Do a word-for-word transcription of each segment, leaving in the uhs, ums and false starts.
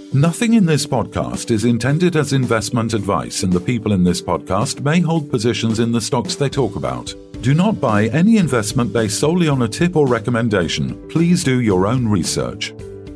Nothing in this podcast is intended as investment advice, and the people in this podcast may hold positions in the stocks they talk about. Do not buy any investment based solely on a tip or recommendation. Please do your own research.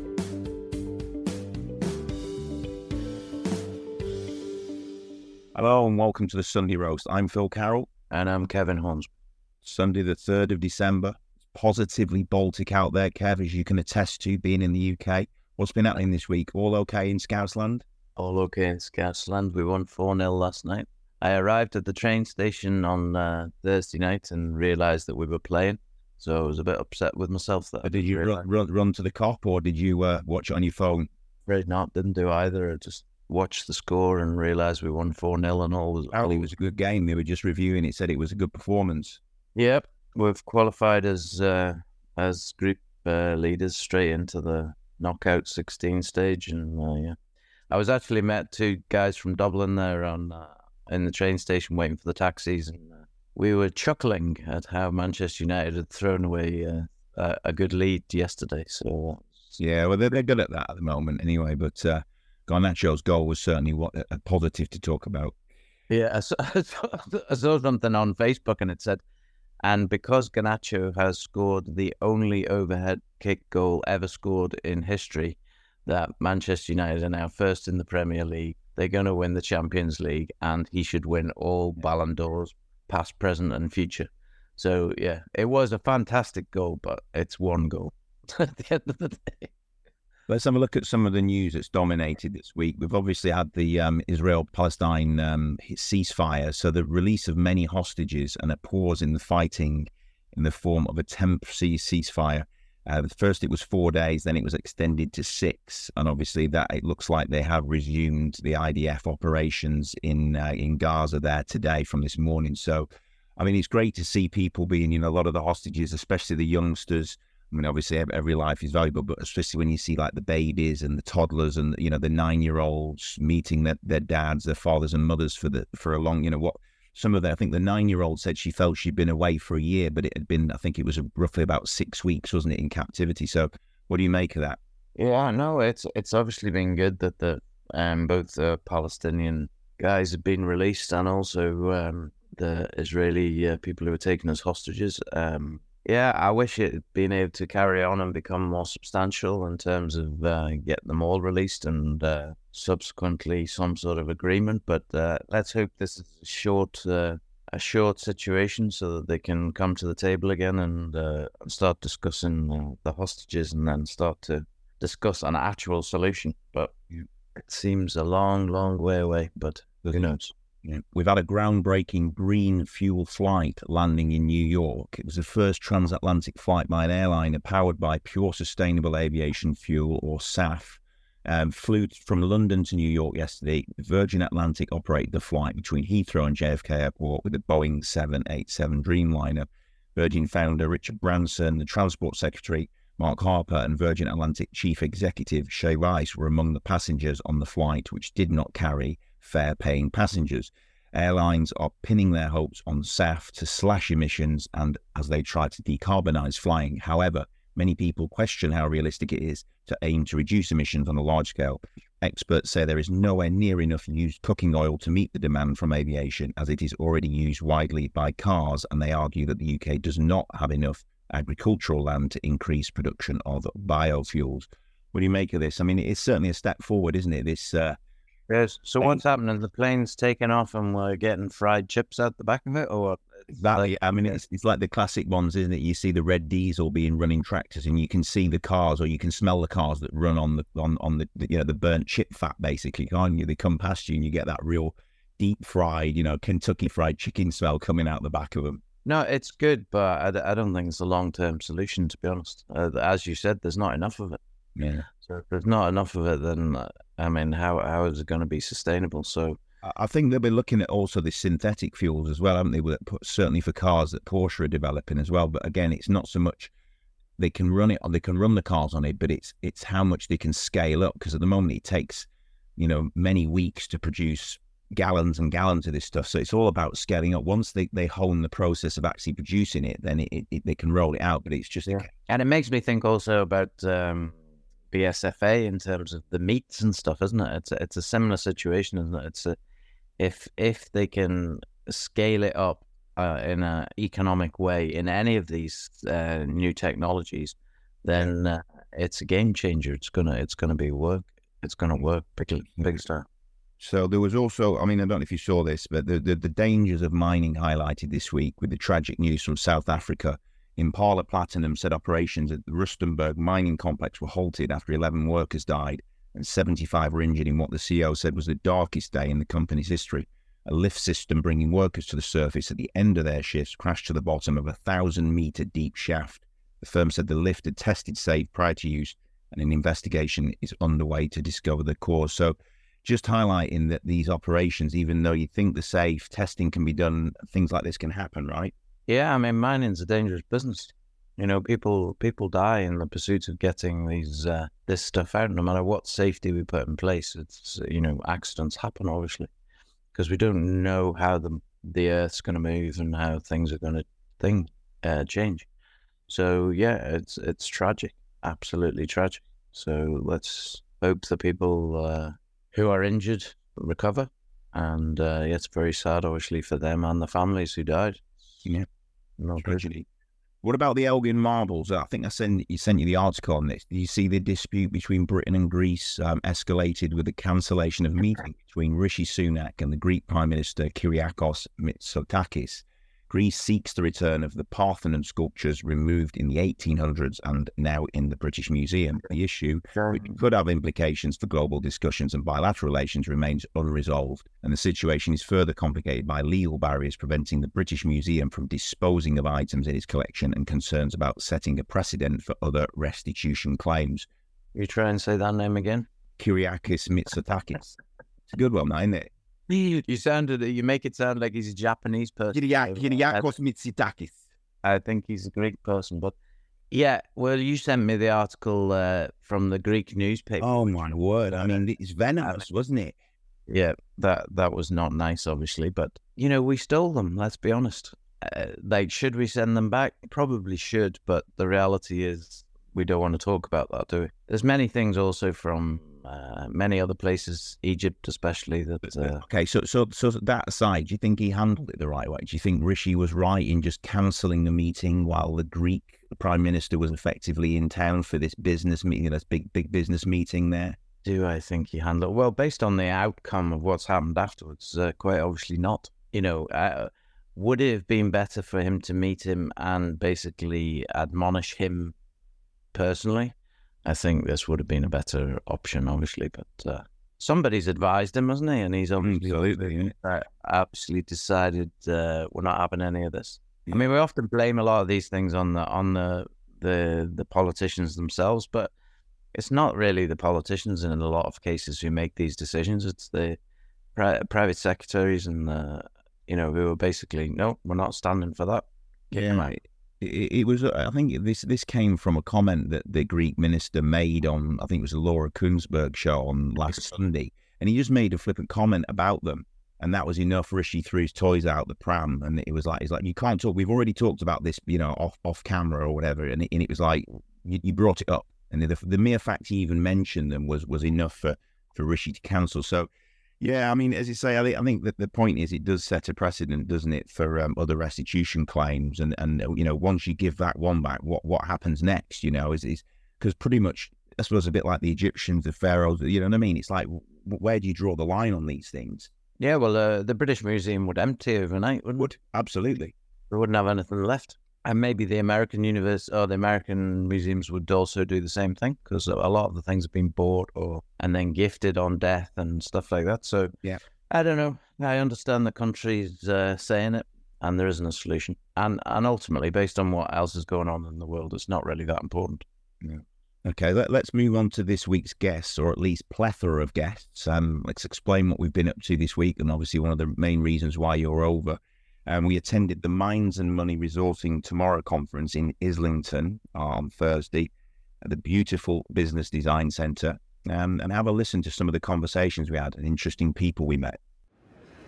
Hello and welcome to the Sunday Roast. I'm Phil Carroll. And I'm Kevin Holmes. Sunday the third of December. Positively Baltic out there, Kev, as you can attest to being in the U K. What's been happening this week? All okay in Scousland? All okay in Scousland. We won four nil last night. I arrived at the train station on uh, Thursday night and realised that we were playing. So I was a bit upset with myself. That did you run, run, run to the cop or did you uh, watch it on your phone? Afraid not. Didn't do either. I just watched the score and realised we won four nil and all was... Apparently it was a good game. They were just reviewing it, said it was a good performance. Yep. We've qualified as, uh, as group uh, leaders straight into the knockout sixteen stage, and uh, yeah, I was actually met two guys from Dublin there on uh, in the train station waiting for the taxis, and uh, we were chuckling at how Manchester United had thrown away uh, a, a good lead yesterday. So uh, yeah, well they're, they're good at that at the moment anyway. But uh, Garnacho's goal was certainly what a positive to talk about. Yeah, I saw, I saw something on Facebook and it said, and because Garnacho has scored the only overhead kick goal ever scored in history, that Manchester United are now first in the Premier League. They're going to win the Champions League, and he should win all Ballon d'Ors, past, present, and future. So, yeah, it was a fantastic goal, but it's one goal at the end of the day. Let's have a look at some of the news that's dominated this week. We've obviously had the um, Israel-Palestine um, ceasefire, so the release of many hostages and a pause in the fighting in the form of a temporary ceasefire. Uh, first it was four days, then it was extended to six, and obviously that it looks like they have resumed the I D F operations in uh, in Gaza there today from this morning. So, I mean, it's great to see people being, you know, a lot of the hostages, especially the youngsters. I mean, obviously, every life is valuable, but especially when you see like the babies and the toddlers and, you know, the nine-year-olds meeting their, their dads, their fathers and mothers for the for a long, you know, what some of the, I think the nine-year-old said she felt she'd been away for a year, but it had been, I think it was roughly about six weeks, wasn't it, in captivity? So what do you make of that? Yeah, no, it's it's obviously been good that the um, both the Palestinian guys have been released and also um, the Israeli uh, people who were taken as hostages. Um Yeah, I wish it had been able to carry on and become more substantial in terms of uh, getting them all released and uh, subsequently some sort of agreement. But uh, let's hope this is a short, uh, a short situation so that they can come to the table again and uh, start discussing uh, the hostages and then start to discuss an actual solution. But it seems a long, long way away, but who knows? Yeah. We've had a groundbreaking green fuel flight landing in New York. It was the first transatlantic flight by an airliner powered by pure sustainable aviation fuel, or S A F. Um, flew from London to New York yesterday. Virgin Atlantic operated the flight between Heathrow and J F K Airport with a Boeing seven eighty-seven Dreamliner. Virgin founder Richard Branson, the Transport Secretary Mark Harper, and Virgin Atlantic Chief Executive Shay Rice were among the passengers on the flight, which did not carry fare-paying passengers. Airlines are pinning their hopes on S A F to slash emissions and as they try to decarbonise flying. However, many people question how realistic it is to aim to reduce emissions on a large scale. Experts say there is nowhere near enough used cooking oil to meet the demand from aviation, as it is already used widely by cars, and they argue that the U K does not have enough agricultural land to increase production of biofuels. What do you make of this? I mean, it's certainly a step forward, isn't it? This uh, Yes. So what's happening? The plane's taking off and we're getting fried chips out the back of it, or what? Exactly. I mean, it's it's like the classic ones, isn't it? You see the red diesel being running tractors, and you can see the cars, or you can smell the cars that run on the on on the, you know, the burnt chip fat, basically, can't you? They come past you, and you get that real deep fried, you know, Kentucky Fried Chicken smell coming out the back of them. No, it's good, but I, I don't think it's a long term solution, to be honest. Uh, as you said, there's not enough of it. Yeah. So if there's not enough of it, then uh, I mean, how how is it going to be sustainable? So I think they'll be looking at also the synthetic fuels as well, haven't they? Certainly for cars that Porsche are developing as well. But again, it's not so much they can run it, or they can run the cars on it, but it's it's how much they can scale up. Because at the moment, it takes, you know, many weeks to produce gallons and gallons of this stuff. So it's all about scaling up. Once they, they hone the process of actually producing it, then it, it, it they can roll it out. But it's just yeah. And it makes me think also about um, B S F A in terms of the meats and stuff, isn't it? It's a, it's a similar situation, isn't it? It's a, if if they can scale it up uh, in an economic way in any of these uh, new technologies, then uh, it's a game changer. It's gonna it's gonna be work. It's gonna work big big style. So there was also, I mean, I don't know if you saw this, but the, the, the dangers of mining highlighted this week with the tragic news from South Africa. Impala Platinum said operations at the Rustenburg mining complex were halted after eleven workers died and seventy-five were injured in what the C E O said was the darkest day in the company's history. A lift system bringing workers to the surface at the end of their shifts crashed to the bottom of a thousand metre deep shaft. The firm said the lift had tested safe prior to use and an investigation is underway to discover the cause. So just highlighting that these operations, even though you think they're safe, testing can be done, things like this can happen, right? Yeah, I mean, mining's a dangerous business. You know, people people die in the pursuit of getting these uh, this stuff out. No matter what safety we put in place, it's, you know, accidents happen, obviously, because we don't know how the the Earth's going to move and how things are going to thing uh, change. So yeah, it's it's tragic, absolutely tragic. So let's hope the people uh, who are injured recover, and uh, yeah, it's very sad, obviously, for them and the families who died. Yeah, no tragedy. What about the Elgin marbles? I think I sent you sent you the article on this. Did you see the dispute between Britain and Greece um, escalated with the cancellation of meeting between Rishi Sunak and the Greek Prime Minister Kyriakos Mitsotakis? Greece seeks the return of the Parthenon sculptures removed in the eighteen hundreds and now in the British Museum. The issue, which could have implications for global discussions and bilateral relations, remains unresolved, and the situation is further complicated by legal barriers preventing the British Museum from disposing of items in its collection and concerns about setting a precedent for other restitution claims. You try and say that name again? Kyriakos Mitsotakis. It's a good one, isn't it? You sounded, you make it sound like he's a Japanese person. Kyriakos Mitsotakis. I think he's a Greek person, but yeah, well, you sent me the article uh, from the Greek newspaper. Oh my word! I mean, it's venomous, wasn't it? Yeah, that that was not nice, obviously, but you know, we stole them. Let's be honest. Uh, like, should we send them back? Probably should, but the reality is we don't want to talk about that, do we? There's many things also from uh, many other places, Egypt especially. That uh, okay, so so so that aside, do you think he handled it the right way? Do you think Rishi was right in just cancelling the meeting while the Greek Prime Minister was effectively in town for this business meeting, this big big business meeting there? Do I think he handled it? Well, based on the outcome of what's happened afterwards, uh, quite obviously not. You know, uh, would it have been better for him to meet him and basically admonish him personally? I think this would have been a better option, obviously, but uh, somebody's advised him, hasn't he? And he's obviously, Absolutely, uh, absolutely decided uh, we're not having any of this. I mean, we often blame a lot of these things on the on the the, the politicians themselves, but it's not really the politicians in a lot of cases who make these decisions. It's the pri- private secretaries and the, you know, who are basically, no, we're not standing for that. Get yeah, right. It, it was. I think this this came from a comment that the Greek minister made on, I think it was the Laura Kuenssberg show on last Sunday, and he just made a flippant comment about them, and that was enough. Rishi threw his toys out the pram, and it was like, it's like, you can't talk. We've already talked about this, you know, off off camera or whatever, and it, and it was like you, you brought it up, and the, the mere fact he even mentioned them was was enough for for Rishi to cancel. So. Yeah, I mean, as you say, I think, I think that the point is it does set a precedent, doesn't it, for um, other restitution claims, and, and you know, once you give that one back, what what happens next? You know, is is because pretty much I suppose a bit like the Egyptians, the pharaohs. You know what I mean? It's like, where do you draw the line on these things? Yeah, well, uh, the British Museum would empty overnight, wouldn't Would it? Absolutely. They wouldn't have anything left. And maybe the American universe or the American museums would also do the same thing, because a lot of the things have been bought or and then gifted on death and stuff like that. So yeah, I don't know. I understand the country's uh, saying it, and there isn't a solution. And and ultimately, based on what else is going on in the world, it's not really that important. Yeah. Okay, let, let's move on to this week's guests, or at least plethora of guests. Um, let's explain what we've been up to this week, and obviously one of the main reasons why you're over. Um, we attended the Minds and Money Resourcing Tomorrow conference in Islington on Thursday at the beautiful Business Design Centre, um, and have a listen to some of the conversations we had and interesting people we met.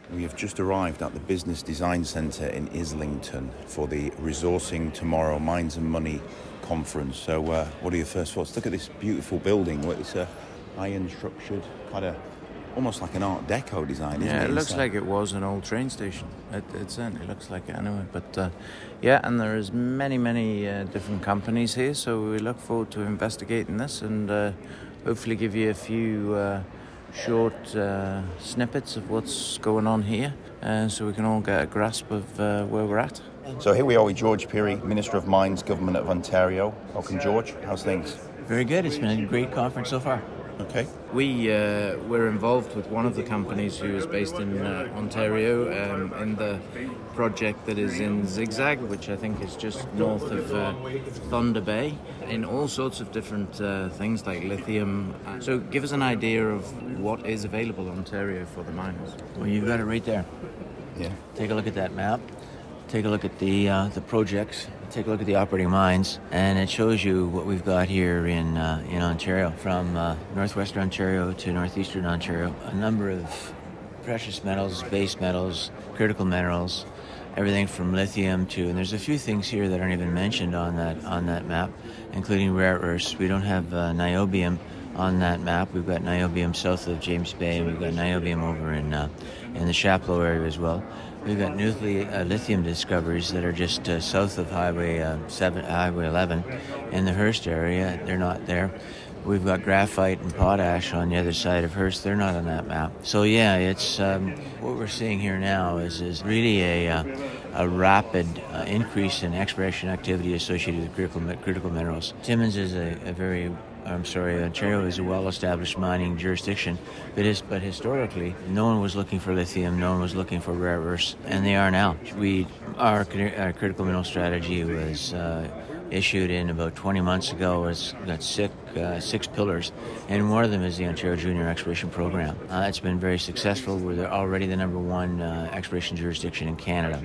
We have just arrived at the Business Design Centre in Islington for the Resourcing Tomorrow Minds and Money conference. So uh, what are your first thoughts? Look at this beautiful building. It's a iron structured, kind of almost like an Art Deco design, isn't yeah, it? it looks inside? like it was an old train station. It, it certainly looks like it anyway. But uh, yeah, and there is many, many uh, different companies here, so we look forward to investigating this and uh, hopefully give you a few uh, short uh, snippets of what's going on here, uh, so we can all get a grasp of uh, where we're at. So here we are with George Pirie, Minister of Mines, Government of Ontario. Welcome, George. How's things? Very good. It's been a great conference so far. Okay. We uh, we're involved with one of the companies who is based in uh, Ontario um, in the project that is in Zigzag, which I think is just north of uh, Thunder Bay, in all sorts of different uh, things like lithium. So give us an idea of what is available in Ontario for the miners. Well, you've got it right there. Yeah. Take a look at that map. Take a look at the uh, the projects. Take a look at the operating mines, and it shows you what we've got here in uh, in Ontario, from uh, northwestern Ontario to northeastern Ontario. A number of precious metals, base metals, critical minerals, everything from lithium to, and there's a few things here that aren't even mentioned on that on that map, including rare earths. We don't have uh, niobium on that map. We've got niobium south of James Bay, and we've got niobium over in uh, in the Chapleau area as well. We've got nuclear uh, lithium discoveries that are just uh, south of Highway uh, seven, Highway eleven, in the Hearst area. They're not there. We've got graphite and potash on the other side of Hearst. They're not on that map. So yeah, it's um, what we're seeing here now is is really a uh, a rapid uh, increase in exploration activity associated with critical critical minerals. Timmins is a, a very I'm sorry, Ontario is a well-established mining jurisdiction, but, is, but historically, no one was looking for lithium, no one was looking for rare earths, and they are now. We, our, our critical mineral strategy was uh, issued in about twenty months ago. It's got six, uh, six pillars, and one of them is the Ontario Junior Exploration Program. Uh, it's been very successful. We're already the number one uh, exploration jurisdiction in Canada.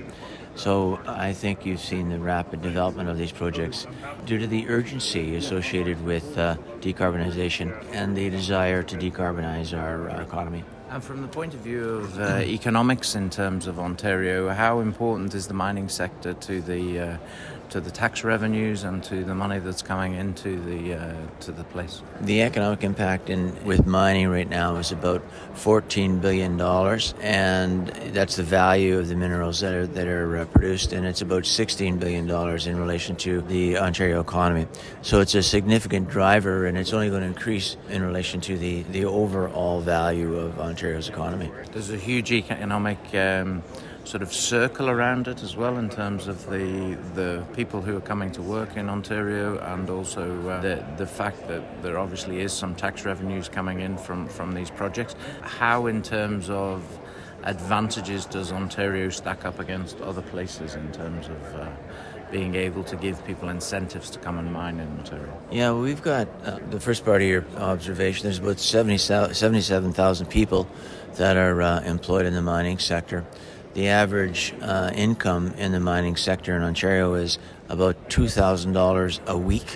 So I think you've seen the rapid development of these projects due to the urgency associated with uh, decarbonization and the desire to decarbonize our uh, economy. And from the point of view of uh, economics in terms of Ontario, how important is the mining sector to the uh, to the tax revenues and to the money that's coming into the uh, to the place? The economic impact in with mining right now is about fourteen billion dollars, and that's the value of the minerals that are that are uh, produced, and it's about sixteen billion dollars in relation to the Ontario economy. So it's a significant driver, and it's only going to increase in relation to the, the overall value of Ontario's economy. There's a huge economic um, sort of circle around it as well, in terms of the the people who are coming to work in Ontario, and also uh, the the fact that there obviously is some tax revenues coming in from, from these projects. How, in terms of advantages, does Ontario stack up against other places in terms of uh, being able to give people incentives to come and mine in Ontario? Yeah, well, we've got uh, the first part of your observation. There's about seventy, seventy-seven thousand people that are uh, employed in the mining sector. The average uh, income in the mining sector in Ontario is about two thousand dollars a week.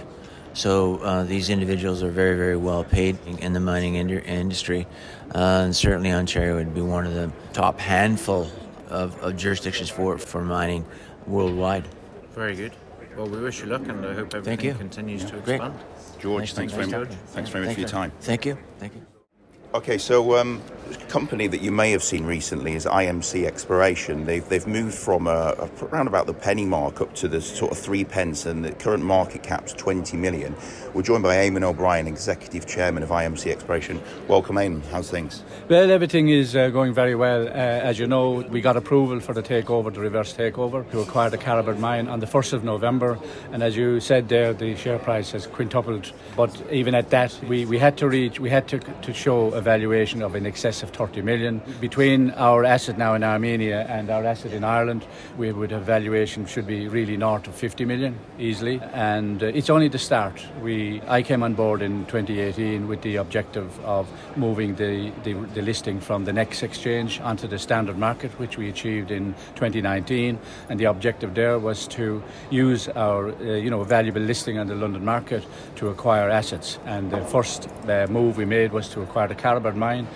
So uh, these individuals are very, very well paid in the mining ind- industry. Uh, and certainly Ontario would be one of the top handful of, of jurisdictions for, for mining worldwide. Very good. Well, we wish you luck, and I hope everything continues to Great. expand. George, Nice thanks, very much. Thanks very much Thank for your you. time. Thank you. Thank you. Okay, so um, a company that you may have seen recently is I M C Exploration. They've they've moved from a, a, around about the penny mark up to the sort of three pence, and the current market cap's twenty million. We're joined by Eamon O'Brien, Executive Chairman of I M C Exploration. Welcome, Eamon. How's things? Well, everything is uh, going very well. Uh, as you know, we got approval for the takeover, the reverse takeover, to acquire the Caribert mine on the first of November. And as you said there, the share price has quintupled. But even at that, we, we had to reach, we had to to show a valuation of in excess of thirty million. Between our asset now in Armenia and our asset in Ireland, we would have valuation should be really north of fifty million easily. And uh, it's only the start. We I came on board in twenty eighteen with the objective of moving the, the, the listing from the Next exchange onto the standard market, which we achieved in twenty nineteen. And the objective there was to use our uh, you know valuable listing on the London market to acquire assets. And the first uh, move we made was to acquire the Caribert mine, which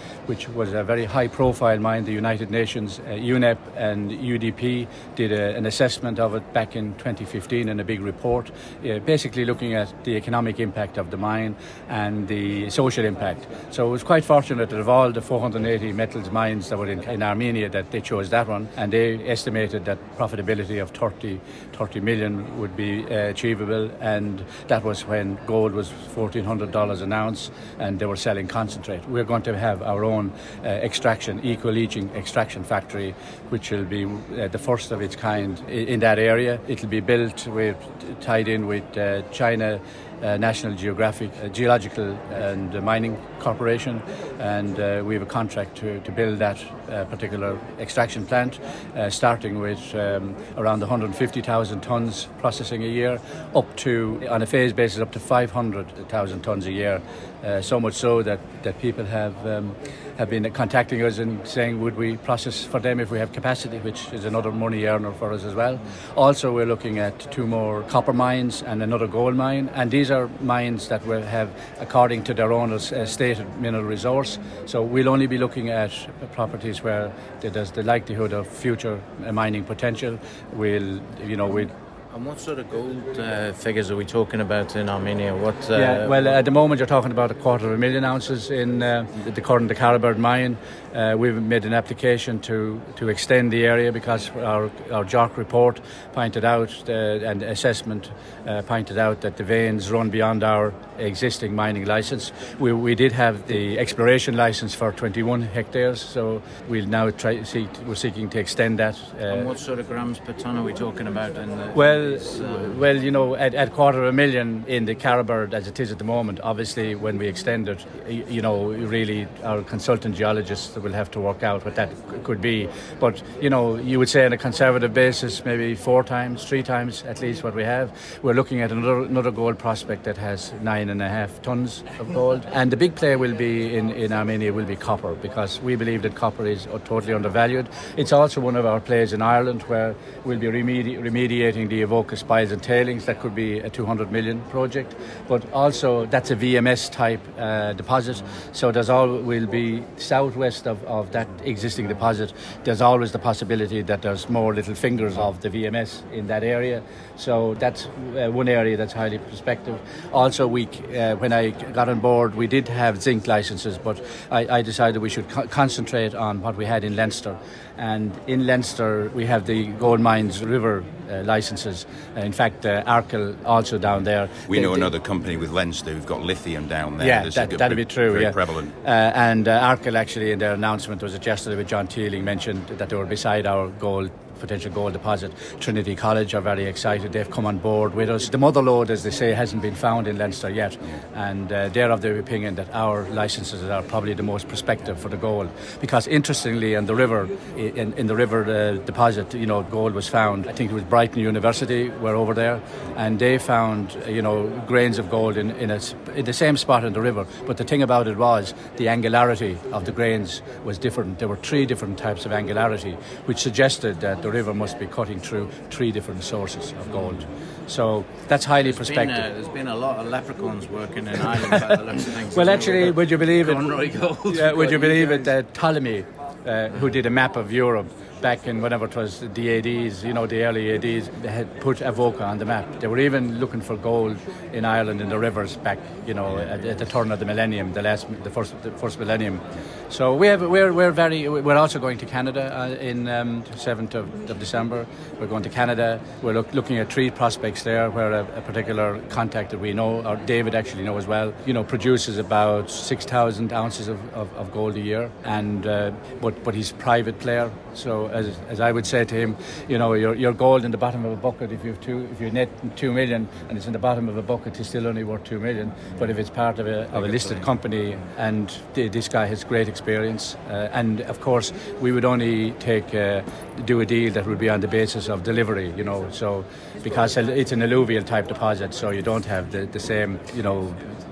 was a very high-profile mine. The United Nations, uh, U N E P and U D P did a, an assessment of it back in twenty fifteen in a big report, uh, basically looking at the economic impact of the mine and the social impact. So it was quite fortunate that of all the four hundred eighty metals mines that were in, in Armenia that they chose that one, and they estimated that profitability of thirty, thirty million would be uh, achievable, and that was when gold was fourteen hundred dollars an ounce and they were selling concentrate. We're going to have our own uh, extraction, eco-leaching extraction factory, which will be uh, the first of its kind in, in that area. It'll be built with, tied in with uh, China Uh, National Geographic uh, Geological and uh, Mining Corporation, and uh, we have a contract to, to build that uh, particular extraction plant, uh, starting with um, around one hundred fifty thousand tonnes processing a year, up to, on a phase basis, up to five hundred thousand tonnes a year. Uh, so much so that, that people have um, have been contacting us and saying, would we process for them if we have capacity, which is another money earner for us as well. Also, we're looking at two more copper mines and another gold mine, and these are mines that will have, according to their owners, uh, stated mineral resource. So we'll only be looking at properties where there's the likelihood of future uh, mining potential. We'll, you know, we'll And what sort of gold uh, figures are we talking about in Armenia? What? Uh, yeah, well, at the moment you're talking about a quarter of a million ounces in uh, the current the Carabird mine. Uh, we've made an application to, to extend the area because our our J O R C report pointed out uh, and assessment uh, pointed out that the veins run beyond our existing mining license. We we did have the exploration license for twenty-one hectares, so we'll now try seek we're seeking to extend that. Uh, and what sort of grams per tonne are we talking about? In the, well, this, um... well, you know, at, at quarter of a million in the Carabird as it is at the moment. Obviously, when we extend it, you know, really our consultant geologists will have to work out what that could be. But you know, you would say on a conservative basis, maybe four times, three times at least what we have. We're looking at another another gold prospect that has nine and a half tons of gold. And the big play will be in, in Armenia will be copper, because we believe that copper is totally undervalued. It's also one of our plays in Ireland where we'll be remedi- remediating the Avoca spiles and tailings. That could be a two hundred million project, but also that's a V M S type uh, deposit. So there's all will be southwest of, of that existing deposit. There's always the possibility that there's more little fingers of the V M S in that area. So that's uh, one area that's highly prospective. Also, we uh, when I got on board, we did have zinc licenses, but I, I decided we should co- concentrate on what we had in Leinster. And in Leinster, we have the Gold Mines River uh, licenses. Uh, in fact, uh, Arkell also down there. We they, know they, another company with Leinster who've got lithium down there. Yeah, There's that, a, that'd be true. Very yeah. prevalent. Uh, and uh, Arkell actually, in their announcement, was it yesterday with John Teeling, mentioned that they were beside our gold potential gold deposit. Trinity College are very excited. They've come on board with us. The mother lode, as they say, hasn't been found in Leinster yet, yeah. and uh, they're of the opinion that our licenses are probably the most prospective for the gold, because interestingly, in the river, in, in the river uh, deposit, you know, gold was found. I think it was Brighton University were over there, and they found, you know, grains of gold in in, a, in the same spot in the river. But the thing about it was the angularity of the grains was different. There were three different types of angularity, which suggested that the river must be cutting through three different sources of gold. So that's highly there's prospective. Been a, there's been a lot of leprechauns working in Ireland by the looks of things. Well, actually, would you believe it? Gold, yeah, would you believe it that Ptolemy, uh, who did a map of Europe back in whenever it was the A Ds, you know, the early A Ds, they had put Avoca on the map. They were even looking for gold in Ireland in the rivers back, you know, at, at the turn of the millennium, the last, the first, the first millennium. So we have, we're, we're very, we're also going to Canada uh, in um, seventh of, of December. We're going to Canada. We're look, looking at three prospects there, where a, a particular contact that we know, or David actually know as well, you know, produces about six thousand ounces of, of, of gold a year, and uh, but but he's a private player. So as as I would say to him, you know, your your gold in the bottom of a bucket, if you have two, if you net two million and it's in the bottom of a bucket, it's still only worth two million. But if it's part of a of a listed company, and th- this guy has great experience, uh, and of course we would only take uh, do a deal that would be on the basis of delivery, you know. So because it's an alluvial type deposit, so you don't have the, the same, you know,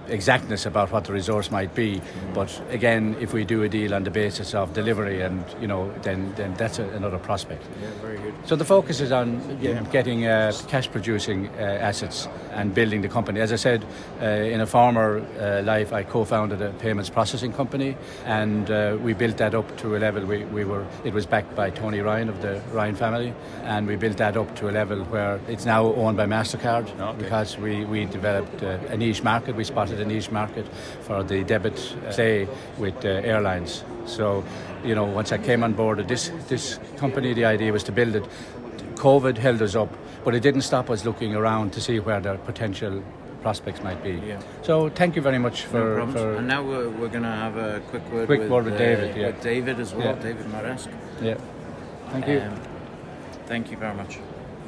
exactness about what the resource might be. But again, if we do a deal on the basis of delivery, and you know, then then that's a, another prospect. Yeah, very good. So the focus is on yeah, getting uh, cash-producing uh, assets and building the company. As I said, uh, in a former uh, life, I co-founded a payments processing company, and uh, we built that up to a level. We, we were it was backed by Tony Ryan of the Ryan family, and we built that up to a level where it's now owned by MasterCard. Okay. Because we we developed uh, a niche market. We spotted a niche market for the debit uh, play with uh, airlines. So, you know, once I came on board of this this company, the idea was to build it. COVID held us up, but it didn't stop us looking around to see where the potential prospects might be. Yeah. So thank you very much for... No for and now we're, we're going to have a quick word quick with, word with uh, David. Yeah. With David as well, yeah. David Maresk. Yeah. Thank you. Um, thank you very much.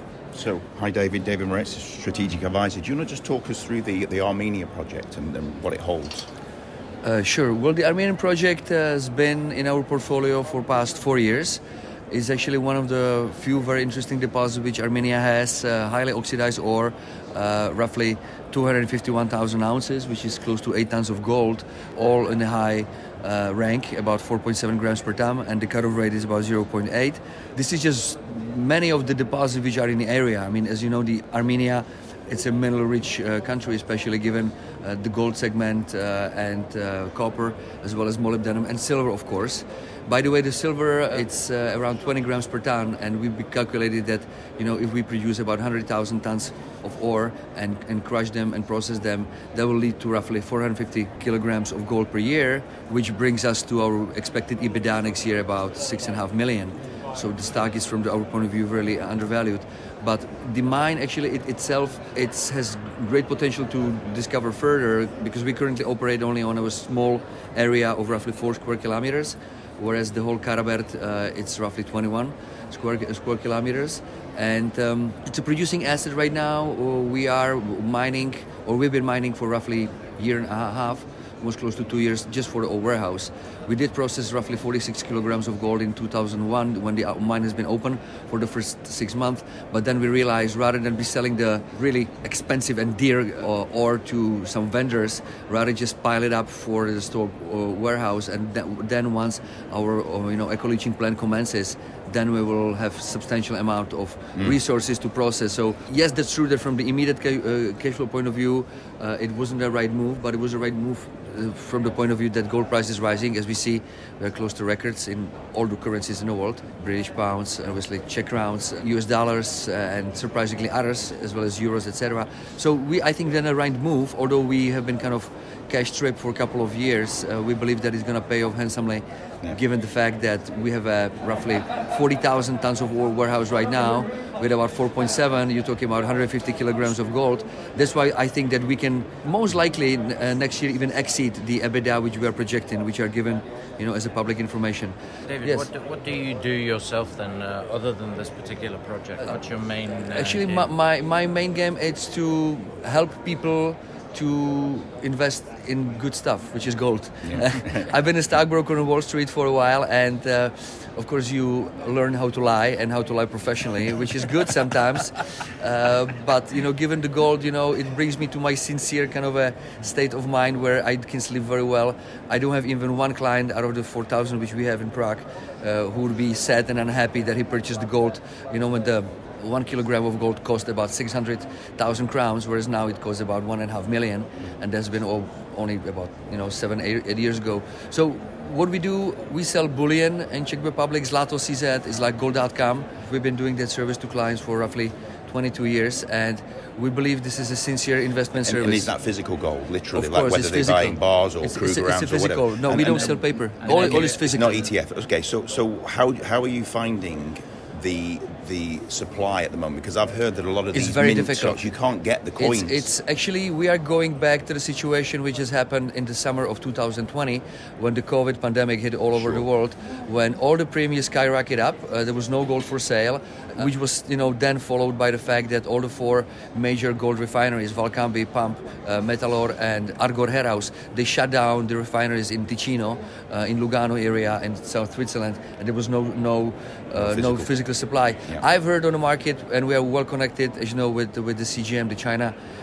So, hi David, David Moretz, Strategic Advisor. Do you want to just talk us through the, the Armenia project and, and what it holds? Uh, sure. Well, the Armenian project has been in our portfolio for past four years. It's actually one of the few very interesting deposits which Armenia has, uh, highly oxidized ore, uh, roughly two hundred fifty-one thousand ounces, which is close to eight tons of gold, all in the high uh, rank, about four point seven grams per ton, and the cut-off rate is about zero point eight. This is just many of the deposits which are in the area. I mean, as you know, the Armenia, it's a mineral-rich uh, country, especially given uh, the gold segment uh, and uh, copper, as well as molybdenum and silver, of course. By the way, the silver, it's uh, around twenty grams per ton, and we calculated that, you know, if we produce about one hundred thousand tons of ore and, and crush them and process them, that will lead to roughly four hundred fifty kilograms of gold per year, which brings us to our expected EBITDA next year about six and a half million. So the stock is, from our point of view, really undervalued. But the mine, actually, it itself, it has great potential to discover further, because we currently operate only on a small area of roughly four square kilometers, whereas the whole Karabert, uh, it's roughly twenty-one square, square kilometers. And um, it's a producing asset right now. We are mining, or we've been mining for roughly a year and a half, almost close to two years, just for the old warehouse. We did process roughly forty-six kilograms of gold in two thousand one when the mine has been open for the first six months. But then we realized, rather than be selling the really expensive and dear uh, ore to some vendors, rather just pile it up for the store uh, warehouse. And th- then once our uh, you know eco-leaching plant commences, then we will have substantial amount of mm. resources to process. So yes, that's true that from the immediate ca- uh, cash flow point of view, uh, it wasn't the right move, but it was the right move uh, from the point of view that gold price is rising. As we see, we're close to records in all the currencies in the world: British pounds, obviously Czech crowns, U S dollars, uh, and surprisingly others, as well as euros, et cetera. So we, I think, then a right move. Although we have been kind of cash strapped for a couple of years, uh, we believe that it's going to pay off handsomely. Yeah. Given the fact that we have a roughly forty thousand tons of ore warehouse right now, with about four point seven, you're talking about one hundred fifty kilograms of gold. That's why I think that we can most likely uh, next year even exceed the EBITDA which we are projecting, which are given, you know, as a public information. David, yes. what, do, what do you do yourself then, uh, other than this particular project? What's your main uh, Actually, game? my, my, my main game is to help people to invest in good stuff, which is gold. Yeah. I've been a stockbroker on Wall Street for a while, and uh, of course you learn how to lie and how to lie professionally, which is good sometimes. Uh, but you know, given the gold, you know, it brings me to my sincere kind of a state of mind where I can sleep very well. I don't have even one client out of the four thousand which we have in Prague uh, who would be sad and unhappy that he purchased the gold, you know, when the one kilogram of gold cost about six hundred thousand crowns, whereas now it costs about one and a half million, and that's been all, only about, you know, seven, eight, eight years ago. So what we do, we sell bullion in Czech Republic. Zlato C Z is like gold dot com. We've been doing that service to clients for roughly twenty-two years, and we believe this is a sincere investment service. And, and is that physical gold, literally, of like course, whether they're physical. buying bars or it's, Kruger it's, ounce it's a physical. or whatever? No, and, we and, don't sell paper. And all, and all is physical. Not E T F. Okay, so so how how are you finding the the supply at the moment? Because I've heard that a lot of it's these very mint difficult. stocks, you can't get the coins. It's, it's actually, we are going back to the situation which has happened in the summer of two thousand twenty, when the COVID pandemic hit all over Sure. the world, when all the premiums skyrocketed up. Uh, there was no gold for sale, uh, which was, you know, then followed by the fact that all the four major gold refineries, Valcambi, Pump, uh, Metalor, and Argor Heraus, they shut down the refineries in Ticino, uh, in Lugano area, in South Switzerland, and there was no no uh, physical. no physical supply. Yeah. I've heard on the market, and we are well connected, as you know, with with the C G M, the China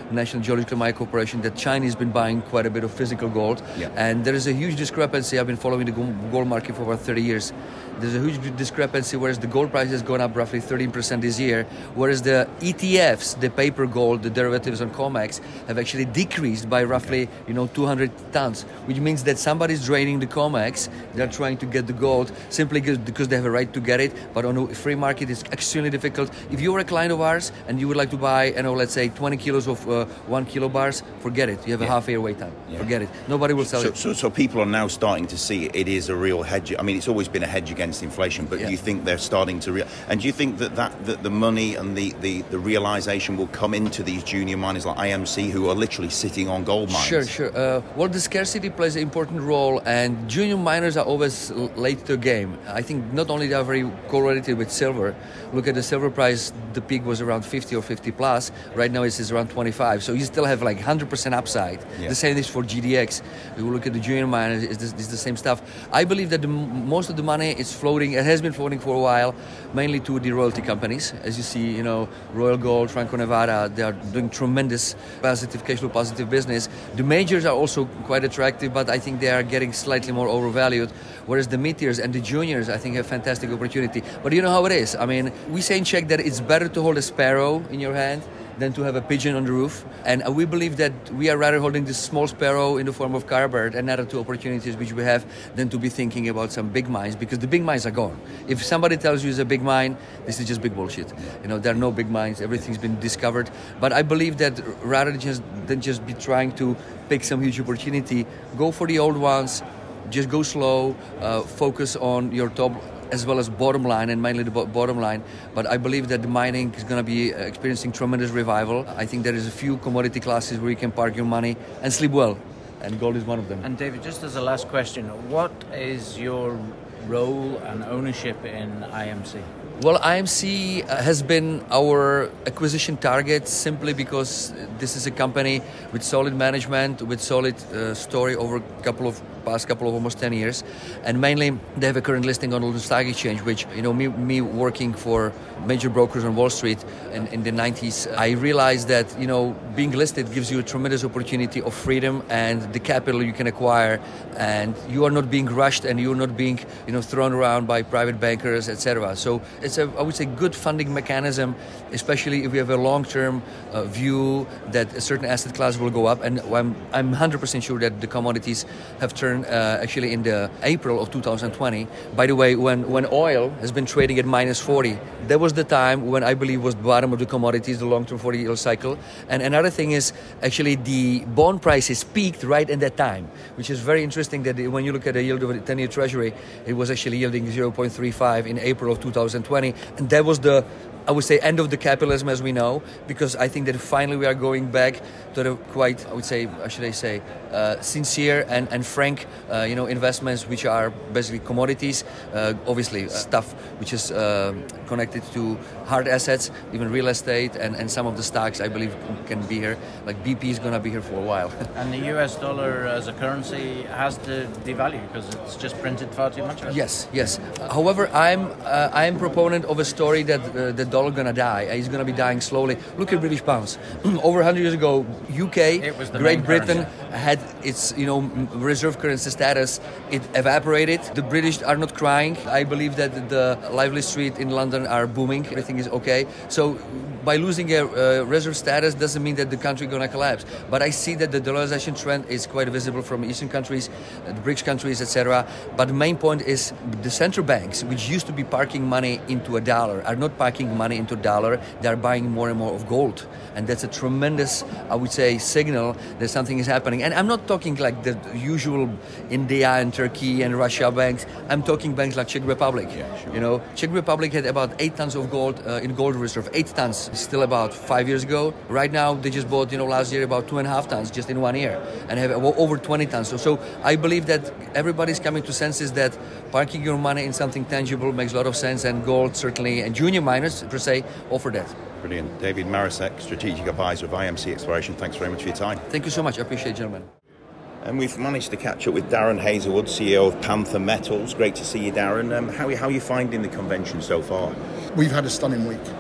National Geological Mine Corporation, that China has been buying quite a bit of physical gold. Yeah. And there is a huge discrepancy. I've been following the gold market for about thirty years. There's a huge discrepancy, whereas the gold price has gone up roughly thirteen percent this year, whereas the E T Fs, the paper gold, the derivatives on COMEX, have actually decreased by roughly, you know, two hundred tons, which means that somebody's draining the COMEX. They're trying to get the gold simply because they have a right to get it, but on a free market, it's extremely difficult. If you're a client of ours and you would like to buy, you know, let's say twenty kilos of uh, one kilo bars, forget it. You have a yeah. half year wait time. Yeah. Forget it. Nobody will sell so, it. So, so people are now starting to see it is a real hedge. I mean, it's always been a hedge against inflation, but yeah. you think they're starting to real? And do you think that, that, that the money and the, the, the realization will come into these junior miners like I M C, who are literally sitting on gold mines? Sure, sure. Uh, well, the scarcity plays an important role, and junior miners are always late to the game. I think not only they are very correlated with silver. Look at the silver price. The peak was around fifty or fifty plus. Right now it's around twenty-five. So you still have like one hundred percent upside. Yeah. The same is for G D X. You look at the junior miners, it's, this, it's the same stuff. I believe that the, most of the money is floating. It has been floating for a while, mainly to the royalty companies. As you see, you know, Royal Gold, Franco-Nevada, they are doing tremendous positive cash flow, positive business. The majors are also quite attractive, but I think they are getting slightly more overvalued. Whereas the mid-tiers and the juniors, I think, have fantastic opportunity. But you know how it is. I mean, we say in Czech that it's better to hold a sparrow in your hand than to have a pigeon on the roof. And we believe that we are rather holding this small sparrow in the form of Carbert and other two opportunities which we have than to be thinking about some big mines, because the big mines are gone. If somebody tells you it's a big mine, this is just big bullshit. You know, there are no big mines. Everything's been discovered. But I believe that rather than just, than just be trying to pick some huge opportunity, go for the old ones. Just go slow, uh, focus on your top as well as bottom line, and mainly the bo- bottom line. But I believe that the mining is going to be experiencing tremendous revival. I think there is a few commodity classes where you can park your money and sleep well, and gold is one of them. And David, just as a last question, what is your role and ownership in I M C? Well, I M C has been our acquisition target simply because this is a company with solid management, with solid uh, story over a couple of past couple of almost ten years, and mainly they have a current listing on the London Stock Exchange, which, you know, me, me working for major brokers on Wall Street in, in the nineties, I realized that, you know, being listed gives you a tremendous opportunity of freedom and the capital you can acquire, and you are not being rushed and you're not being, you know, thrown around by private bankers, et cetera. So it's a, I would say, good funding mechanism, especially if we have a long-term uh, view that a certain asset class will go up. And I'm, I'm one hundred percent sure that the commodities have turned uh, actually in the April of two thousand twenty. By the way, when, when oil has been trading at minus forty, that was the time when I believe was the bottom of the commodities, the long-term forty-year cycle. And another thing is actually the bond prices peaked right at that time, which is very interesting that when you look at the yield of the ten-year Treasury, it was actually yielding zero point three five in April of two thousand twenty. And that was the, I would say, end of the capitalism as we know, because I think that finally we are going back to the quite, I would say, how should I say, uh, sincere and, and frank, uh, you know, investments which are basically commodities, uh, obviously uh, stuff which is uh, connected to hard assets, even real estate, and, and some of the stocks I believe can be here. Like B P is going to be here for a while. And the U S dollar as a currency has to devalue because it's just printed far too much. Yes, yes. Uh, however, I'm uh, I'm proponent of a story that uh, the dollar gonna die. He's gonna be dying slowly. Look at British pounds. Over one hundred years ago, U K, Great Britain had its, you know, reserve currency status. It evaporated. The British are not crying. I believe that the lively street in London are booming. Everything is okay. So by losing a uh, reserve status doesn't mean that the country gonna collapse. But I see that the dollarization trend is quite visible from Eastern countries, the BRICS countries, et cetera. But the main point is the central banks, which used to be parking money into a dollar, are not parking money into dollar. They are buying more and more of gold, and that's a tremendous, I would say, signal that something is happening. And I'm not talking like the usual India and Turkey and Russia banks. I'm talking banks like Czech Republic. Yeah, sure. You know, Czech Republic had about eight tons of gold uh, in gold reserve. Eight tons, still about five years ago. Right now, they just bought, you know, last year about two and a half tons just in one year, and have over twenty tons. So, so I believe that everybody's coming to senses that parking your money in something tangible makes a lot of sense, and gold certainly, and junior miners per se, offer that. Brilliant. David Marusek, Strategic Advisor of I M C Exploration, thanks very much for your time. Thank you so much. I appreciate it, gentlemen. And we've managed to catch up with Darren Hazelwood, C E O of Panther Metals. Great to see you, Darren. Um, how, how are you finding the convention so far? We've had a stunning week.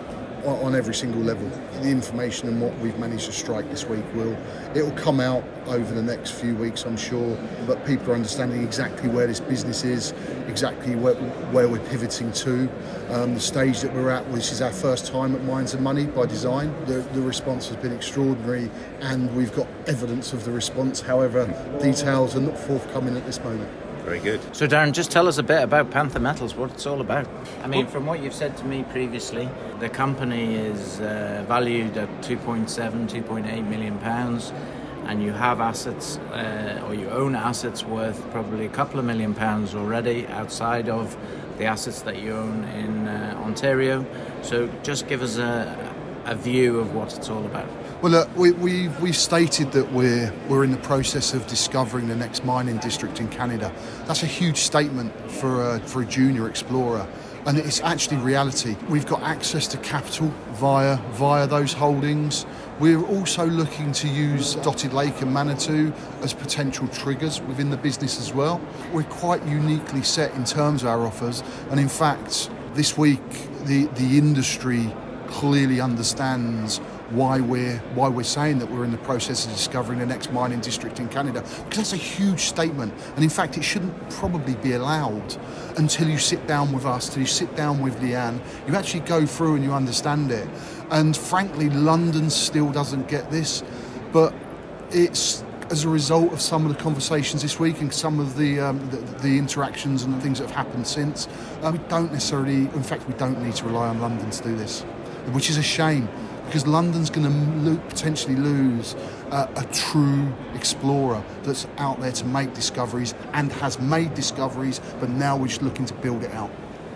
on every single level. The information and what we've managed to strike this week will it will come out over the next few weeks, I'm sure. But people are understanding exactly where this business is, exactly where, where we're pivoting to, um, the stage that we're at. This is our first time at Mines and Money by design. The, the response has been extraordinary, and we've got evidence of the response. However, details are not forthcoming at this moment. Very good. So Darren, just tell us a bit about Panther Metals, what it's all about. I mean, from what you've said to me previously, the company is uh, valued at two point seven, two point eight million pounds, and you have assets, uh, or you own assets worth probably a couple of million pounds already outside of the assets that you own in uh, Ontario. So just give us a, a view of what it's all about. Well, look, we, we, we've stated that we're we're in the process of discovering the next mining district in Canada. That's a huge statement for a, for a junior explorer, and it's actually reality. We've got access to capital via via those holdings. We're also looking to use Dotted Lake and Manitou as potential triggers within the business as well. We're quite uniquely set in terms of our offers, and in fact, this week the the industry clearly understands why we're why we're saying that we're in the process of discovering the next mining district in Canada, because that's a huge statement, and in fact it shouldn't probably be allowed until you sit down with us, till you sit down with Leanne, you actually go through and you understand it. And frankly, London still doesn't get this, but it's as a result of some of the conversations this week and some of the um, the, the interactions and the things that have happened since. Uh, we don't necessarily, in fact, we don't need to rely on London to do this, which is a shame, because London's going to lo- potentially lose uh, a true explorer that's out there to make discoveries and has made discoveries, but now we're just looking to build it out.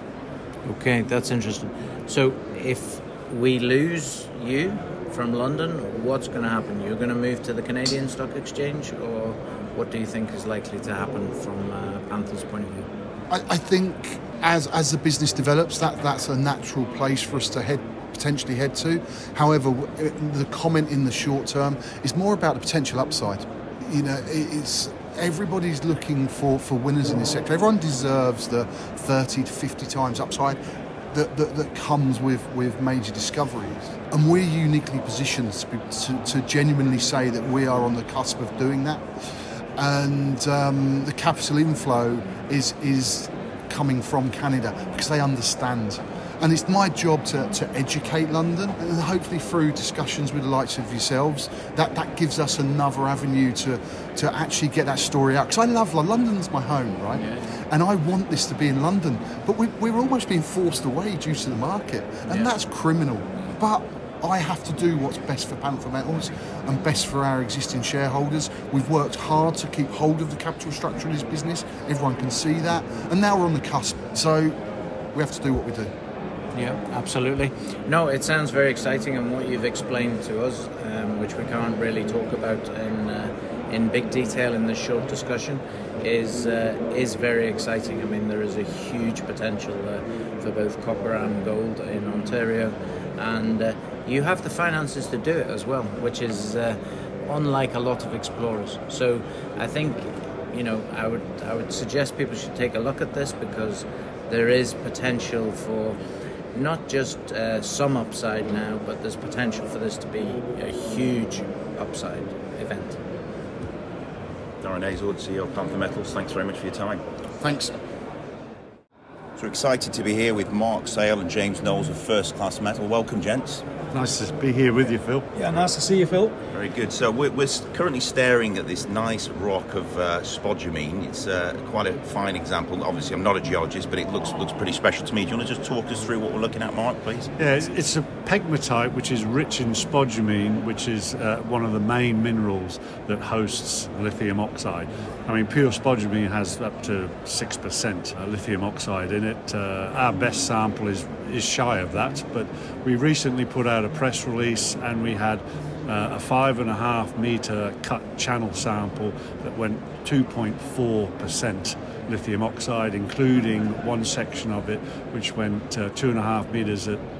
Okay, that's interesting. So if we lose you from London, what's going to happen? You're going to move to the Canadian Stock Exchange, or what do you think is likely to happen from uh, Panther's point of view? I, I think as as the business develops, that that's a natural place for us to head potentially head to. However, the comment in the short term is more about the potential upside. You know, it's everybody's looking for, for winners in this sector. Everyone deserves the thirty to fifty times upside that, that, that comes with, with major discoveries. And we're uniquely positioned to, be, to, to genuinely say that we are on the cusp of doing that. And um, the capital inflow is is coming from Canada because they understand. And it's my job to, to educate London, and hopefully through discussions with the likes of yourselves, that, that gives us another avenue to, to actually get that story out. Because I love London. London's my home, right? Yeah. And I want this to be in London. But we, we're almost being forced away due to the market. And yeah. that's criminal. But I have to do what's best for Panther Metals and best for our existing shareholders. We've worked hard to keep hold of the capital structure of this business. Everyone can see that. And now we're on the cusp. So we have to do what we do. Yeah, absolutely. No, it sounds very exciting, and what you've explained to us, um, which we can't really talk about in uh, in big detail in this short discussion, is uh, is very exciting. I mean, there is a huge potential uh, for both copper and gold in Ontario, and uh, you have the finances to do it as well, which is uh, unlike a lot of explorers. So I think, you know, I would I would suggest people should take a look at this, because there is potential for not just uh, some upside now, but there's potential for this to be a huge upside event. Darren Hayeswood, C E O of Panther Metals, thanks very much for your time. Thanks. So we're excited to be here with Mark Sale and James Knowles of First Class Metal. Welcome, gents. Nice to be here with you, Phil. Yeah, nice to see you, Phil. Very good. So we're, we're currently staring at this nice rock of uh, spodumene. It's uh, quite a fine example. Obviously, I'm not a geologist, but it looks looks pretty special to me. Do you want to just talk us through what we're looking at, Mark, please? Yeah, it's, it's a pegmatite, which is rich in spodumene, which is uh, one of the main minerals that hosts lithium oxide. I mean, pure spodumene has up to six percent lithium oxide in it. Uh, our best sample is, is shy of that, but we recently put out a press release, and we had uh, a five and a half metre cut channel sample that went two point four percent lithium oxide, including one section of it which went uh, two and a half metres at